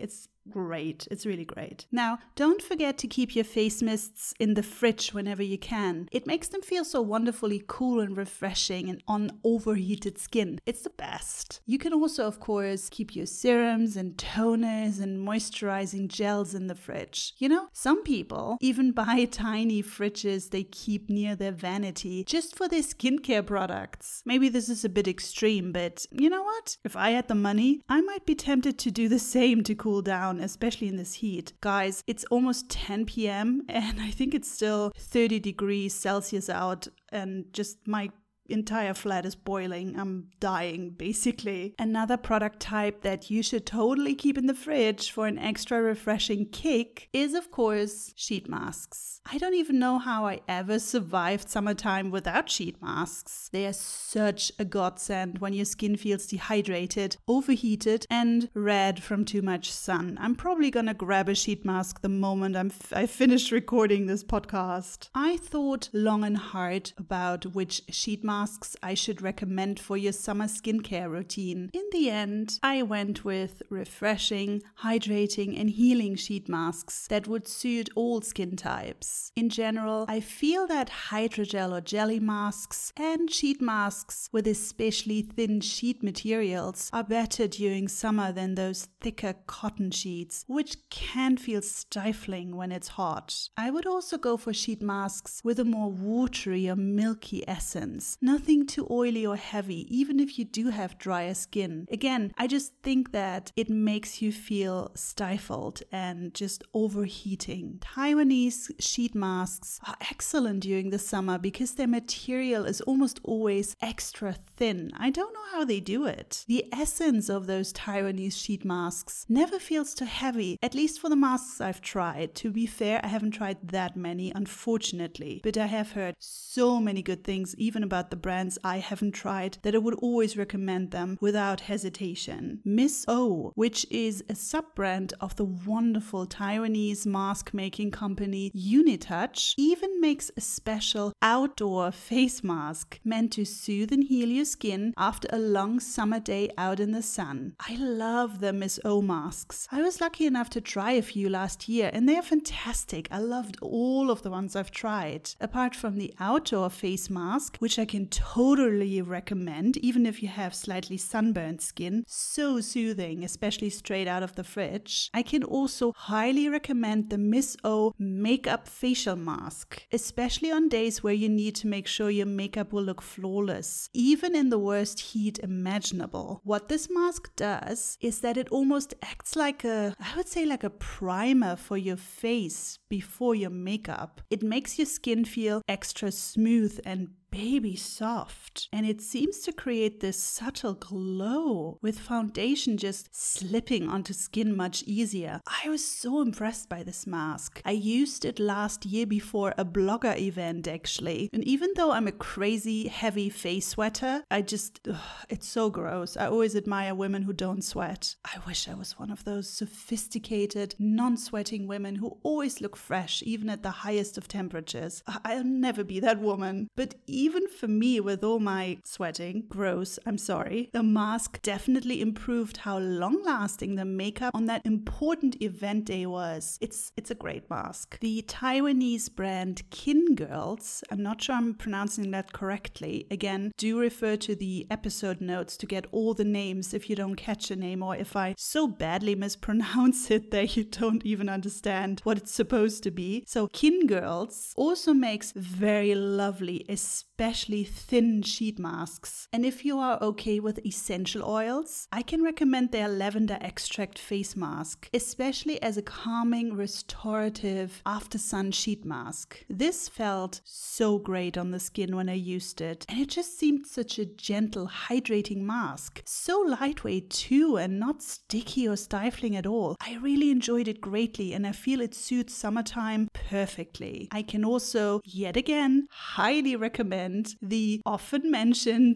great. It's really great. Now, don't forget to keep your face mists in the fridge whenever you can. It makes them feel so wonderfully cool and refreshing and on overheated skin. It's the best. You can also, of course, keep your serums and toners and moisturizing gels in the fridge. You know, some people even buy tiny fridges they keep near their vanity just for their skincare products. Maybe this is a bit extreme, but you know what? If I had the money, I might be tempted to do the same to cool down, especially in this heat. Guys, it's almost ten p.m. and I think it's still thirty degrees Celsius out, and just my entire flat is boiling. I'm dying, basically. Another product type that you should totally keep in the fridge for an extra refreshing kick is, of course, sheet masks. I don't even know how I ever survived summertime without sheet masks. They are such a godsend when your skin feels dehydrated, overheated, and red from too much sun. I'm probably gonna grab a sheet mask the moment I'm f- I finish recording this podcast. I thought long and hard about which sheet mask masks I should recommend for your summer skincare routine. In the end, I went with refreshing, hydrating, and healing sheet masks that would suit all skin types. In general, I feel that hydrogel or jelly masks and sheet masks with especially thin sheet materials are better during summer than those thicker cotton sheets, which can feel stifling when it's hot. I would also go for sheet masks with a more watery or milky essence. Nothing too oily or heavy, even if you do have drier skin. Again, I just think that it makes you feel stifled and just overheating. Taiwanese sheet masks are excellent during the summer because their material is almost always extra thin. I don't know how they do it. The essence of those Taiwanese sheet masks never feels too heavy, at least for the masks I've tried. To be fair, I haven't tried that many, unfortunately, but I have heard so many good things, even about the brands I haven't tried, that I would always recommend them without hesitation. Miss O, which is a sub-brand of the wonderful Taiwanese mask making company Unitouch, even makes a special outdoor face mask meant to soothe and heal your skin after a long summer day out in the sun. I love the Miss O masks. I was lucky enough to try a few last year and they are fantastic. I loved all of the ones I've tried. Apart from the outdoor face mask, which I can totally recommend even if you have slightly sunburned skin, so soothing, especially straight out of the fridge, I can also highly recommend the Miss O makeup facial mask, especially on days where you need to make sure your makeup will look flawless, even in the worst heat imaginable. What this mask does is that it almost acts like a, I would say like a primer for your face before your makeup. It makes your skin feel extra smooth and baby soft, and it seems to create this subtle glow with foundation just slipping onto skin much easier. I was so impressed by this mask. I used it last year before a blogger event actually, and even though I'm a crazy heavy face sweater, I just ugh, it's so gross. I always admire women who don't sweat. I wish I was one of those sophisticated, non-sweating women who always look fresh even at the highest of temperatures. I'll never be that woman, but even for me, with all my sweating, gross, I'm sorry, the mask definitely improved how long-lasting the makeup on that important event day was. It's it's a great mask. The Taiwanese brand Kin Girls, I'm not sure I'm pronouncing that correctly. Again, do refer to the episode notes to get all the names if you don't catch a name or if I so badly mispronounce it that you don't even understand what it's supposed to be. So Kin Girls also makes very lovely, especially thin sheet masks. And if you are okay with essential oils, I can recommend their lavender extract face mask, especially as a calming, restorative after sun sheet mask. This felt so great on the skin when I used it, and it just seemed such a gentle, hydrating mask. So lightweight too, and not sticky or stifling at all. I really enjoyed it greatly, and I feel it suits summertime perfectly. I can also, yet again, highly recommend the often mentioned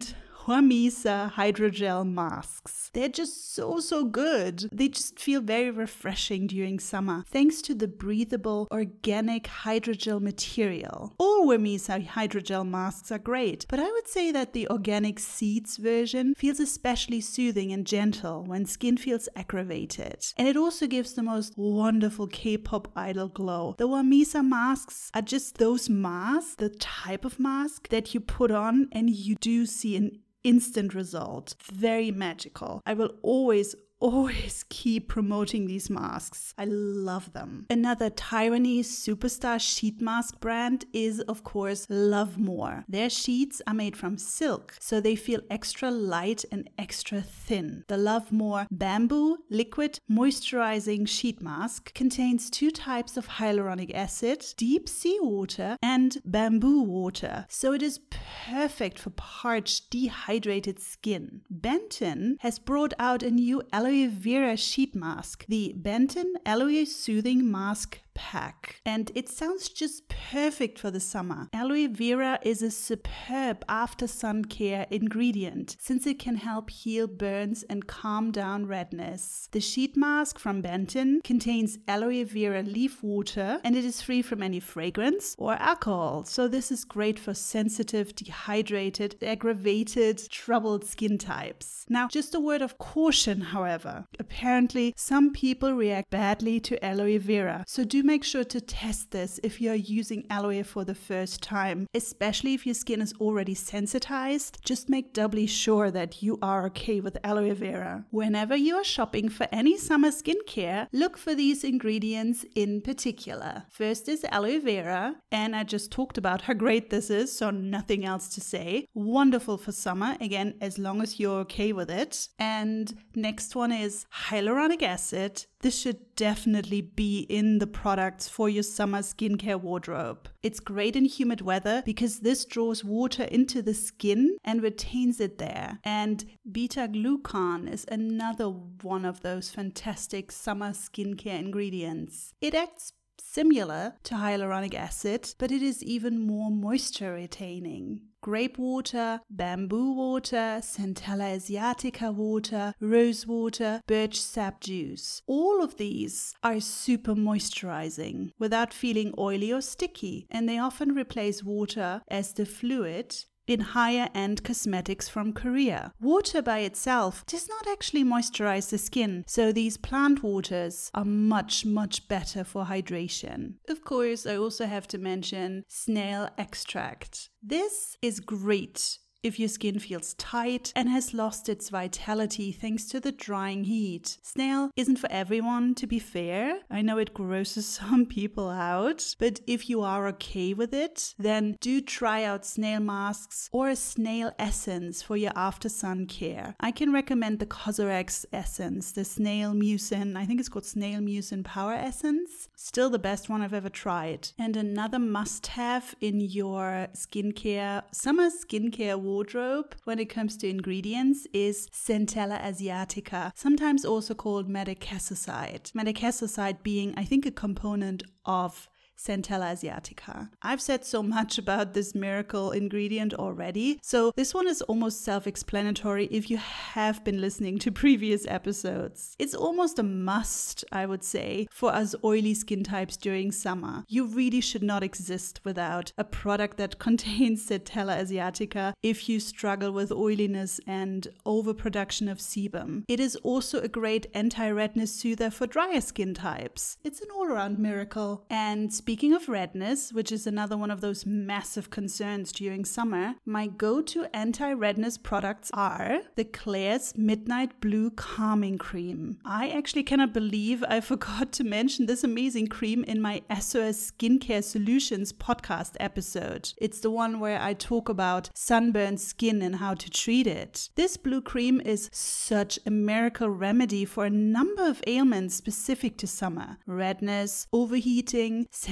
Hormesa Hydrogel Masks. They're just so, so good. They just feel very refreshing during summer, thanks to the breathable, organic hydrogel material. All Hormesa Hydrogel masks are great, but I would say that the organic seeds version feels especially soothing and gentle when skin feels aggravated. And it also gives the most wonderful K-pop idol glow. The Hormesa masks are just those masks, the type of mask that you put on and you do see an instant result. Very magical. I will always always keep promoting these masks. I love them. Another Taiwanese superstar sheet mask brand is, of course, Lovemore. Their sheets are made from silk, so they feel extra light and extra thin. The Lovemore Bamboo Liquid Moisturizing Sheet Mask contains two types of hyaluronic acid, deep sea water and bamboo water, so it is perfect for parched, dehydrated skin. Benton has brought out a new aloe vera sheet mask, the Benton Aloe Soothing Mask Pack, and it sounds just perfect for the summer. Aloe vera is a superb after sun care ingredient since it can help heal burns and calm down redness. The sheet mask from Benton contains aloe vera leaf water and it is free from any fragrance or alcohol, so this is great for sensitive, dehydrated, aggravated, troubled skin types. Now, just a word of caution, however. Apparently, some people react badly to aloe vera, so do make sure to test this if you are using aloe for the first time, especially if your skin is already sensitized. Just make doubly sure that you are okay with aloe vera. Whenever you are shopping for any summer skincare, look for these ingredients in particular. First is aloe vera, and I just talked about how great this is, so nothing else to say. Wonderful for summer, again, as long as you're okay with it. And next one is hyaluronic acid. This should definitely be in the products for your summer skincare wardrobe. It's great in humid weather because this draws water into the skin and retains it there. And beta-glucan is another one of those fantastic summer skincare ingredients. It acts similar to hyaluronic acid, but it is even more moisture retaining. Grape water, bamboo water, Centella asiatica water, rose water, birch sap juice. All of these are super moisturizing without feeling oily or sticky, and they often replace water as the fluid in higher-end cosmetics from Korea. Water by itself does not actually moisturize the skin, so these plant waters are much, much better for hydration. Of course, I also have to mention snail extract. This is great if your skin feels tight and has lost its vitality thanks to the drying heat. Snail isn't for everyone, to be fair. I know it grosses some people out, but if you are okay with it, then do try out snail masks or a snail essence for your after sun care. I can recommend the Cosrx essence, the snail mucin, I think it's called snail mucin power essence. Still the best one I've ever tried. And another must-have in your skincare, summer skincare wardrobe when it comes to ingredients is Centella asiatica, sometimes also called madecassoside. Madecassoside being, I think, a component of Centella asiatica. I've said so much about this miracle ingredient already, so this one is almost self-explanatory if you have been listening to previous episodes. It's almost a must, I would say, for us oily skin types during summer. You really should not exist without a product that contains Centella asiatica if you struggle with oiliness and overproduction of sebum. It is also a great anti-redness soother for drier skin types. It's an all-around miracle. And speaking of redness, which is another one of those massive concerns during summer, my go-to anti-redness products are the Klairs Midnight Blue Calming Cream. I actually cannot believe I forgot to mention this amazing cream in my S O S Skincare Solutions podcast episode. It's the one where I talk about sunburned skin and how to treat it. This blue cream is such a miracle remedy for a number of ailments specific to summer. Redness, overheating,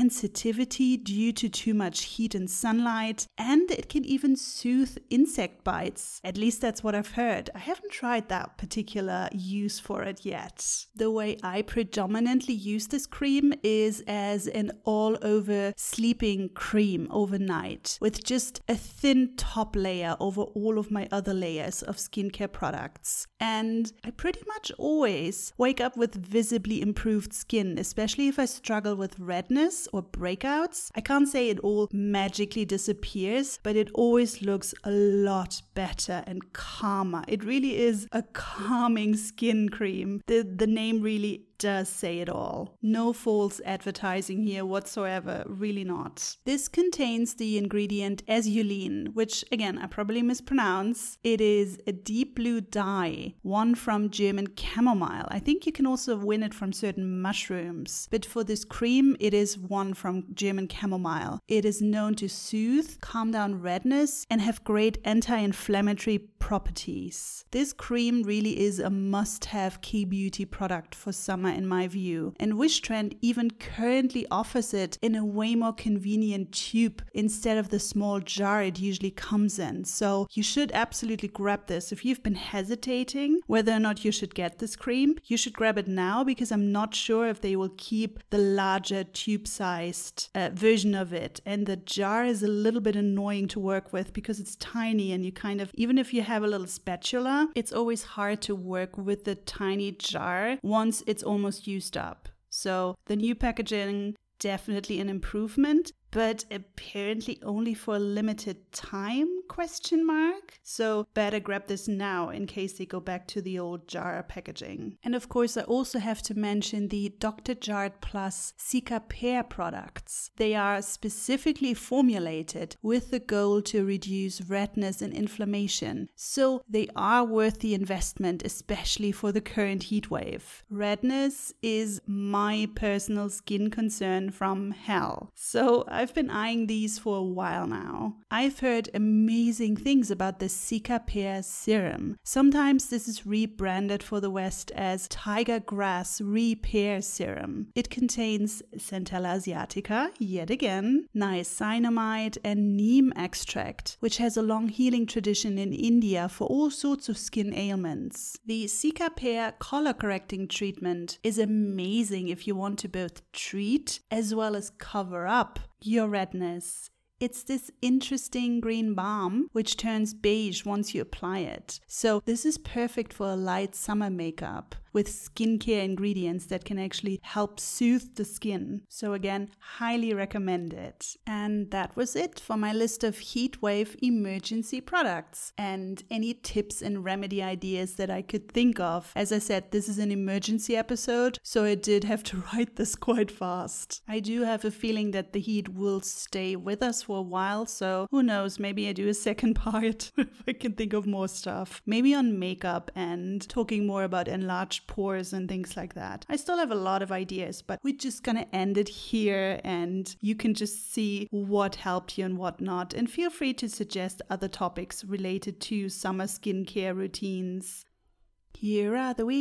sensitivity due to too much heat and sunlight, and it can even soothe insect bites. At least that's what I've heard. I haven't tried that particular use for it yet. The way I predominantly use this cream is as an all-over sleeping cream overnight, with just a thin top layer over all of my other layers of skincare products. And I pretty much always wake up with visibly improved skin, especially if I struggle with redness or breakouts. I can't say it all magically disappears, but it always looks a lot better and calmer. It really is a calming skin cream. The, the name really does say it all. No false advertising here whatsoever, really not. This contains the ingredient azulene, which again I probably mispronounce. It is a deep blue dye, one from German chamomile. I think you can also win it from certain mushrooms, but for this cream it is one from German chamomile. It is known to soothe, calm down redness, and have great anti-inflammatory properties. This cream really is a must-have K-beauty product for summer in my view, and Wishtrend even currently offers it in a way more convenient tube instead of the small jar it usually comes in. So you should absolutely grab this. If you've been hesitating whether or not you should get this cream, you should grab it now, because I'm not sure if they will keep the larger tube-sized uh, version of it. And the jar is a little bit annoying to work with because it's tiny, and you kind of, even if you have a little spatula, it's always hard to work with the tiny jar once it's almost used up. So the new packaging, definitely an improvement, but apparently only for a limited time, question mark. So better grab this now in case they go back to the old jar packaging. And of course, I also have to mention the Doctor Jart Plus Cicapair products. They are specifically formulated with the goal to reduce redness and inflammation. So they are worth the investment, especially for the current heat wave. Redness is my personal skin concern from hell. So I've been eyeing these for a while now. I've heard amazing things about the Cicapair serum. Sometimes this is rebranded for the West as Tiger Grass Repair Serum. It contains Centella asiatica, yet again, niacinamide and neem extract, which has a long healing tradition in India for all sorts of skin ailments. The Cicapair color correcting treatment is amazing if you want to both treat as well as cover up your redness. It's this interesting green balm which turns beige once you apply it. So this is perfect for a light summer makeup with skincare ingredients that can actually help soothe the skin. So again, highly recommend it. And that was it for my list of heatwave emergency products and any tips and remedy ideas that I could think of. As I said, this is an emergency episode, so I did have to write this quite fast. I do have a feeling that the heat will stay with us for a while, so who knows, maybe I do a second part if I can think of more stuff. Maybe on makeup and talking more about enlarged pores and things like that. I still have a lot of ideas, but we're just gonna end it here, and you can just see what helped you and what not, and feel free to suggest other topics related to summer skincare routines. Here are the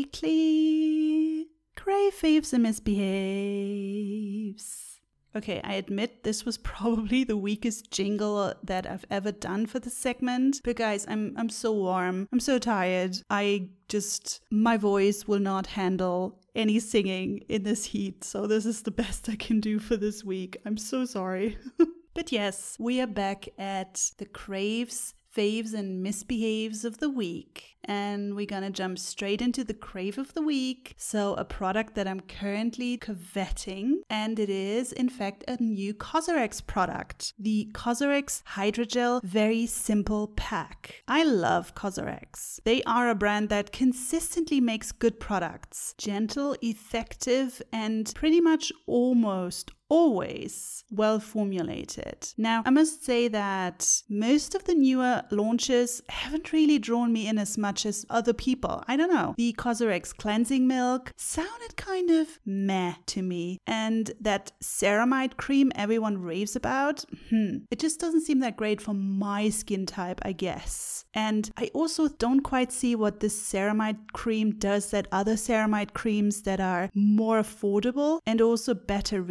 weekly Crave Faves and Misbehaves. Okay, I admit this was probably the weakest jingle that I've ever done for this segment. But guys, I'm I'm so warm. I'm so tired. I just, my voice will not handle any singing in this heat. So this is the best I can do for this week. I'm so sorry. But yes, we are back at the Craves, Faves and Misbehaves of the week. And we're gonna jump straight into the crave of the week. So a product that I'm currently coveting, and it is in fact a new Cosrx product, the Cosrx Hydrogel Very Simple Pack. I love Cosrx. They are a brand that consistently makes good products, gentle, effective, and pretty much almost always well formulated. Now, I must say that most of the newer launches haven't really drawn me in as much as other people. I don't know. The Cosrx cleansing milk sounded kind of meh to me. And that ceramide cream everyone raves about, hmm, it just doesn't seem that great for my skin type, I guess. And I also don't quite see what this ceramide cream does that other ceramide creams that are more affordable and also better reachable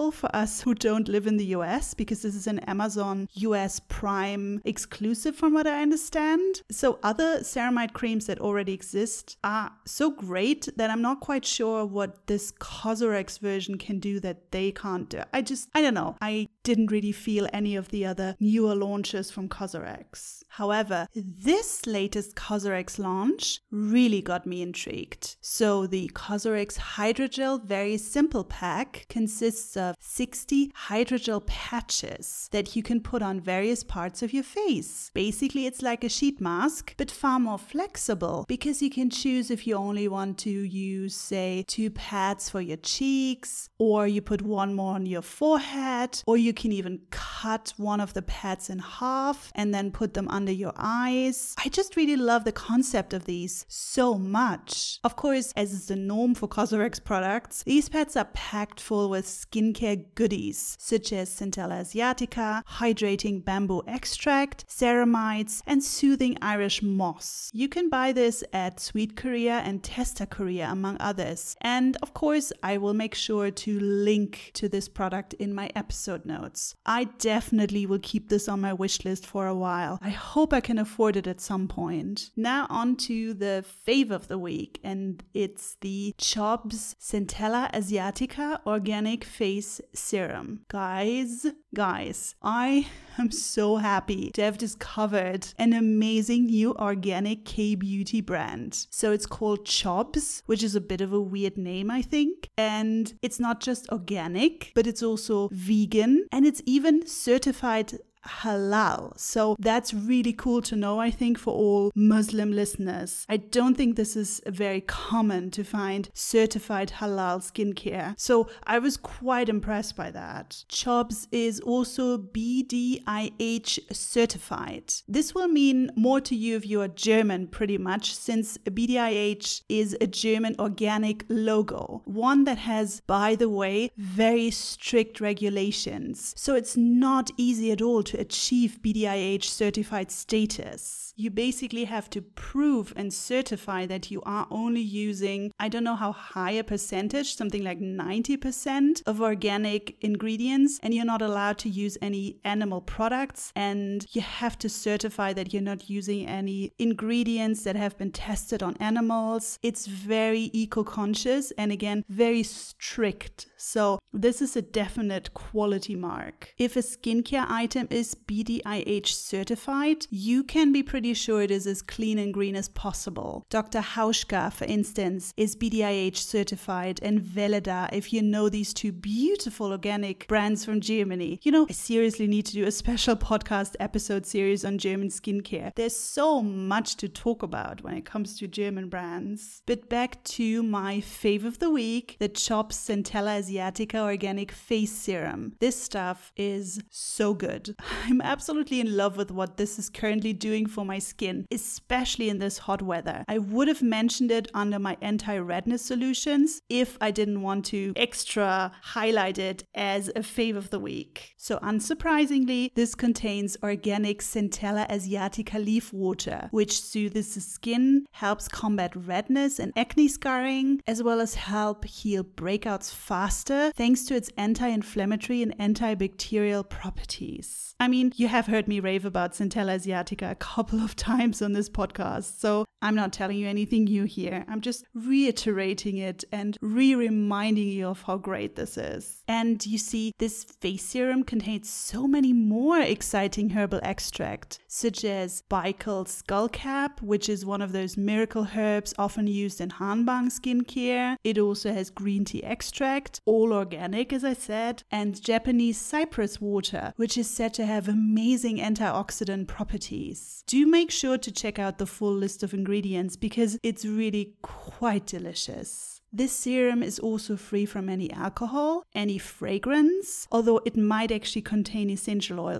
available for us who don't live in the U S because this is an Amazon U S Prime exclusive from what I understand. So other ceramide creams that already exist are so great that I'm not quite sure what this Cosrx version can do that they can't do. I just, I don't know. I didn't really feel any of the other newer launches from Cosrx. However, this latest Cosrx launch really got me intrigued. So the Cosrx Hydrogel Very Simple Pack consists of sixty hydrogel patches that you can put on various parts of your face. Basically, it's like a sheet mask, but far more flexible because you can choose if you only want to use, say, two pads for your cheeks, or you put one more on your forehead, or you can even cut one of the pads in half and then put them under your eyes. I just really love the concept of these so much. Of course, as is the norm for Cosrx products, these pads are packed full with skincare goodies such as Centella Asiatica, hydrating bamboo extract, ceramides, and soothing Irish moss. You can buy this at Sweet Korea and Testa Korea, among others. And of course, I will make sure to link to this product in my episode notes. I definitely will keep this on my wish list for a while. I hope I can afford it at some point. Now on to the fave of the week, and it's the Chobs Centella Asiatica Organic Face Serum. Guys, guys, I am so happy to have discovered an amazing new organic K-beauty brand. So it's called Chobs, which is a bit of a weird name, I think. And it's not just organic, but it's also vegan, and it's even certified halal. So that's really cool to know, I think, for all Muslim listeners. I don't think this is very common to find certified halal skincare. So I was quite impressed by that. Chobs is also B D I H certified. This will mean more to you if you are German, pretty much, since B D I H is a German organic logo. One that has, by the way, very strict regulations. So it's not easy at all to to achieve B D I H certified status. You basically have to prove and certify that you are only using, I don't know how high a percentage, something like ninety percent of organic ingredients, and you're not allowed to use any animal products, and you have to certify that you're not using any ingredients that have been tested on animals. It's very eco-conscious and again, very strict. So this is a definite quality mark. If a skincare item is B D I H certified, you can be pretty sure it is as clean and green as possible. Doctor Hauschka, for instance, is B D I H certified, and Veleda, if you know these two beautiful organic brands from Germany. You know, I seriously need to do a special podcast episode series on German skincare. There's so much to talk about when it comes to German brands. But back to my fave of the week, the Chobs Centella Asiatica Organic Face Serum. This stuff is so good. I'm absolutely in love with what this is currently doing for my skin, especially in this hot weather. I would have mentioned it under my anti-redness solutions if I didn't want to extra highlight it as a fave of the week. So unsurprisingly, this contains organic Centella Asiatica leaf water, which soothes the skin, helps combat redness and acne scarring, as well as help heal breakouts faster thanks to its anti-inflammatory and antibacterial properties. I mean, you have heard me rave about Centella Asiatica a couple of times on this podcast, so I'm not telling you anything new here. I'm just reiterating it and re-reminding you of how great this is. And you see, this face serum contains so many more exciting herbal extracts, such as Baikal skullcap, which is one of those miracle herbs often used in Hanbang skincare. It also has green tea extract, all organic, as I said, and Japanese cypress water, which is said to have amazing antioxidant properties. Do make sure to check out the full list of ingredients because it's really quite delicious. This serum is also free from any alcohol, any fragrance, although it might actually contain essential oils, so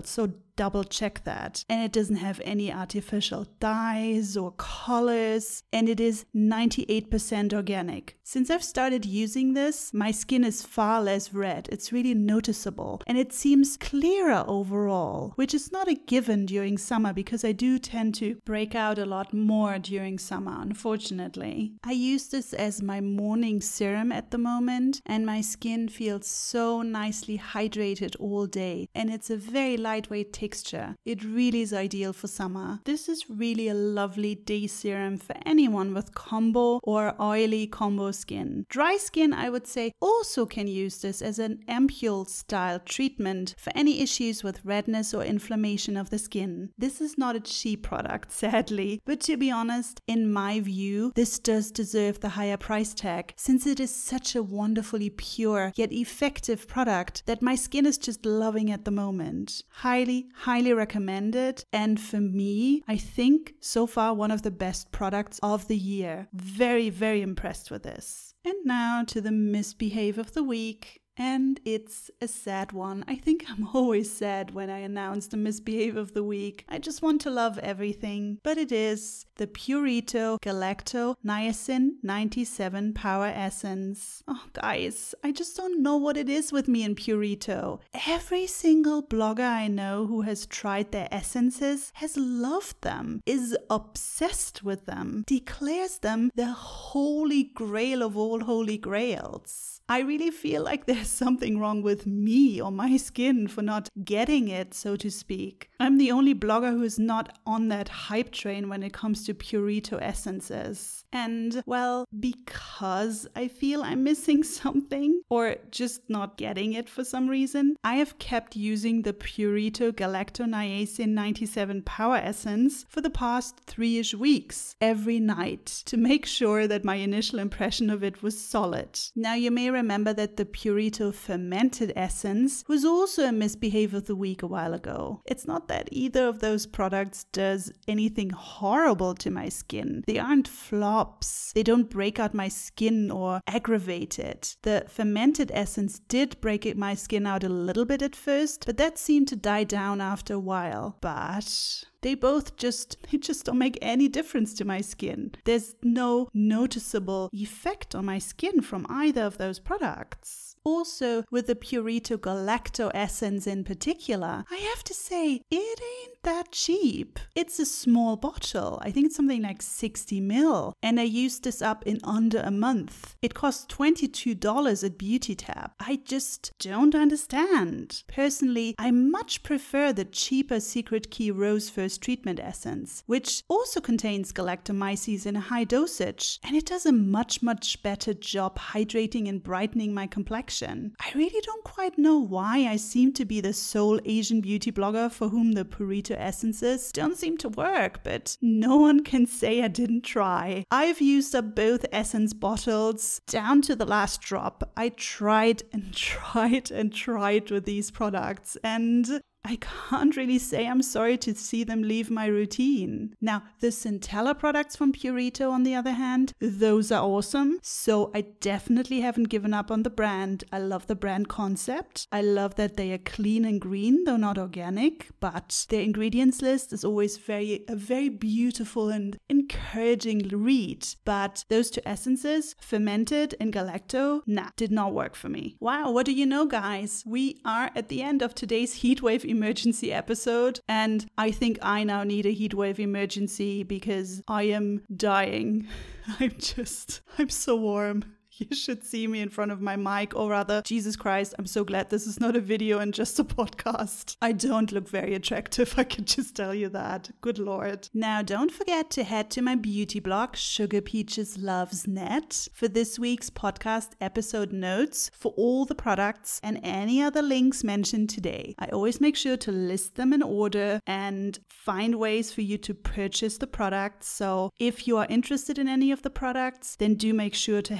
double check that. And it doesn't have any artificial dyes or colors, and it is ninety-eight percent organic. Since I've started using this, my skin is far less red. It's really noticeable, and it seems clearer overall, which is not a given during summer because I do tend to break out a lot more during summer, unfortunately. I use this as my morning serum at the moment, and my skin feels so nicely hydrated all day, and it's a very lightweight texture. It really is ideal for summer. This is really a lovely day serum for anyone with combo or oily combo skin. Dry skin, I would say, also can use this as an ampule style treatment for any issues with redness or inflammation of the skin. This is not a cheap product, sadly, but to be honest, in my view, this does deserve the higher price tag since it is such a wonderfully pure yet effective product that my skin is just loving at the moment. Highly, highly recommended, and for me, I think so far one of the best products of the year. Very, very impressed with this. And now to the misbehave of the week. And it's a sad one. I think I'm always sad when I announce the misbehave of the week. I just want to love everything. But it is the Purito Galacto Niacin ninety-seven Power Essence. Oh, guys, I just don't know what it is with me and Purito. Every single blogger I know who has tried their essences has loved them, is obsessed with them, declares them the holy grail of all holy grails. I really feel like there's something wrong with me or my skin for not getting it, so to speak. I'm the only blogger who is not on that hype train when it comes to Purito essences. And, well, because I feel I'm missing something or just not getting it for some reason, I have kept using the Purito Galacto Niacin ninety-seven Power Essence for the past three-ish weeks, every night, to make sure that my initial impression of it was solid. Now, you may remember that the Purito Fermented Essence was also a misbehave of the week a while ago. It's not that either of those products does anything horrible to my skin. They aren't flops. They don't break out my skin or aggravate it. The Fermented Essence did break my skin out a little bit at first, but that seemed to die down after a while. But they both just, they just don't make any difference to my skin. There's no noticeable effect on my skin from either of those products. Also, with the Purito Galacto Essence in particular, I have to say, it ain't that cheap. It's a small bottle. I think it's something like sixty mil. And I used this up in under a month. It cost twenty-two dollars at Beauty Tab. I just don't understand. Personally, I much prefer the cheaper Secret Key Rose First Treatment Essence, which also contains galactomyces in a high dosage. And it does a much, much better job hydrating and brightening my complexion. I really don't quite know why I seem to be the sole Asian beauty blogger for whom the Purito essences don't seem to work, but no one can say I didn't try. I've used up both essence bottles down to the last drop. I tried and tried and tried with these products, and I can't really say I'm sorry to see them leave my routine. Now, the Centella products from Purito, on the other hand, those are awesome. So I definitely haven't given up on the brand. I love the brand concept. I love that they are clean and green, though not organic. But their ingredients list is always very a very beautiful and encouraging read. But those two essences, Fermented and Galacto, nah, did not work for me. Wow, what do you know, guys? We are at the end of today's Heatwave emergency episode, and I think I now need a heatwave emergency because I am dying. I'm just, I'm so warm. You should see me in front of my mic, or rather, Jesus Christ, I'm so glad this is not a video and just a podcast. I don't look very attractive, I can just tell you that. Good Lord. Now, don't forget to head to my beauty blog, Sugar Peaches Loves Net, for this week's podcast episode notes for all the products and any other links mentioned today. I always make sure to list them in order and find ways for you to purchase the products. So if you are interested in any of the products, then do make sure to head over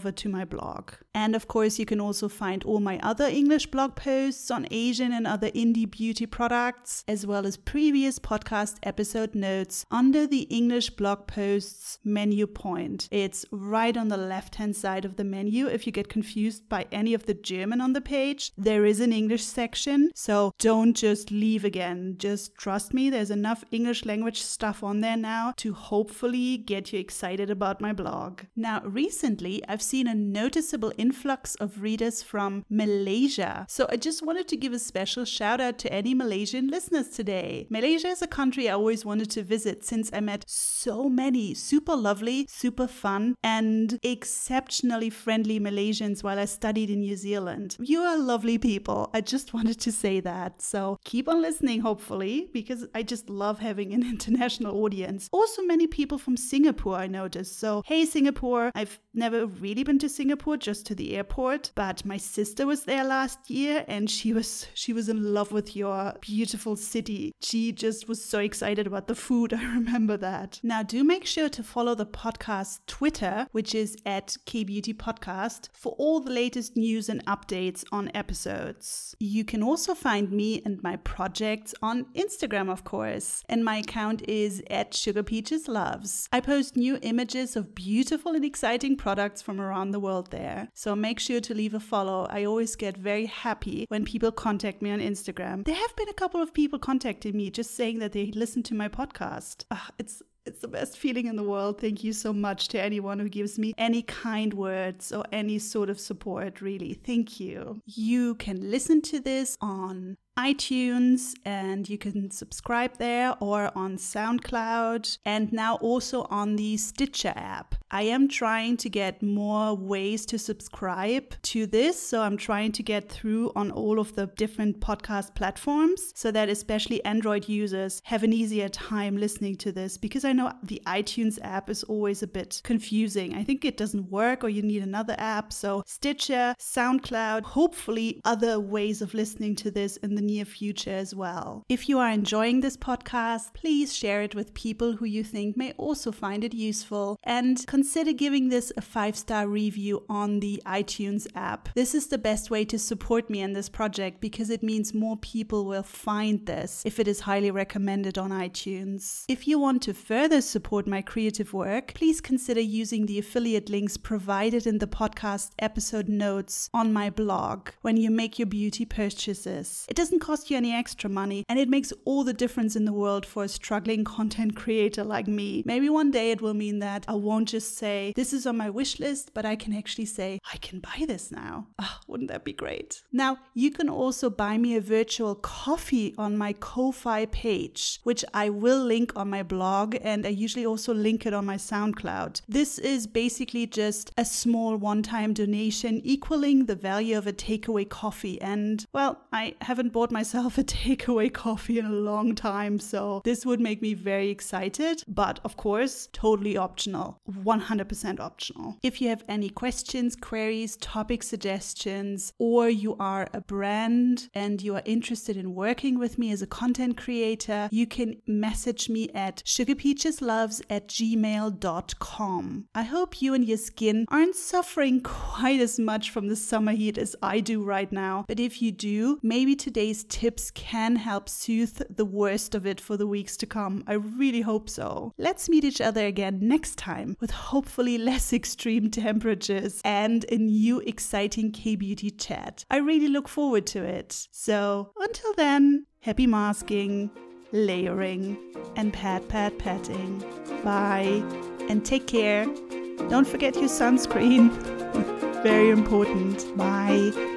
over to my blog. And of course, you can also find all my other English blog posts on Asian and other indie beauty products, as well as previous podcast episode notes under the English blog posts menu point. It's right on the left-hand side of the menu. If you get confused by any of the German on the page, there is an English section, so don't just leave again. Just trust me, there's enough English language stuff on there now to hopefully get you excited about my blog. Now, recently, I've seen a noticeable influx of readers from Malaysia, so I just wanted to give a special shout out to any Malaysian listeners today. Malaysia is a country I always wanted to visit since I met so many super lovely, super fun, and exceptionally friendly Malaysians while I studied in New Zealand. You are lovely people. I just wanted to say that. So keep on listening, hopefully, because I just love having an international audience. Also, many people from Singapore I noticed. So, hey, Singapore, I've never really been to Singapore, just to the airport, but my sister was there last year and she was she was in love with your beautiful city. She just was so excited about the food. I remember that. Now, do make sure to follow the podcast Twitter, which is at K-Beauty Podcast, for all the latest news and updates on episodes. You can also find me and my projects on Instagram, of course, and my account is at Sugar Peaches Loves. I post new images of beautiful and exciting products from around the world there, so make sure to leave a follow. I always get very happy when people contact me on Instagram. There have been a couple of people contacting me just saying that they listen to my podcast. Uh, it's It's the best feeling in the world. Thank you so much to anyone who gives me any kind words or any sort of support, really. Thank you. You can listen to this on iTunes and you can subscribe there, or on SoundCloud, and now also on the Stitcher app. I am trying to get more ways to subscribe to this, so I'm trying to get through on all of the different podcast platforms so that especially Android users have an easier time listening to this, because I know the iTunes app is always a bit confusing. I think it doesn't work or you need another app. So Stitcher, SoundCloud, hopefully other ways of listening to this in the near future as well. If you are enjoying this podcast, please share it with people who you think may also find it useful, and consider giving this a five-star review on the iTunes app. This is the best way to support me in this project, because it means more people will find this if it is highly recommended on iTunes. If you want to further support my creative work, please consider using the affiliate links provided in the podcast episode notes on my blog when you make your beauty purchases. It doesn't cost you any extra money, and it makes all the difference in the world for a struggling content creator like me. Maybe one day it will mean that I won't just say, this is on my wish list, but I can actually say, I can buy this now. Oh, wouldn't that be great? Now, you can also buy me a virtual coffee on my Ko-Fi page, which I will link on my blog, and I usually also link it on my SoundCloud. This is basically just a small one-time donation equaling the value of a takeaway coffee. And, well, I haven't bought myself a takeaway coffee in a long time, so this would make me very excited, but of course, totally optional. one hundred percent optional. If you have any questions, queries, topic suggestions, or you are a brand and you are interested in working with me as a content creator, you can message me at sugarpeachesloves at gmail dot com. I hope you and your skin aren't suffering quite as much from the summer heat as I do right now, but if you do, maybe today's tips can help soothe the worst of it for the weeks to come. I really hope so. Let's meet each other again next time with hopefully less extreme temperatures and a new exciting K-Beauty chat. I really look forward to it. So until then, happy masking, layering, and pat pat patting. Bye, and take care. Don't forget your sunscreen. Very important. Bye.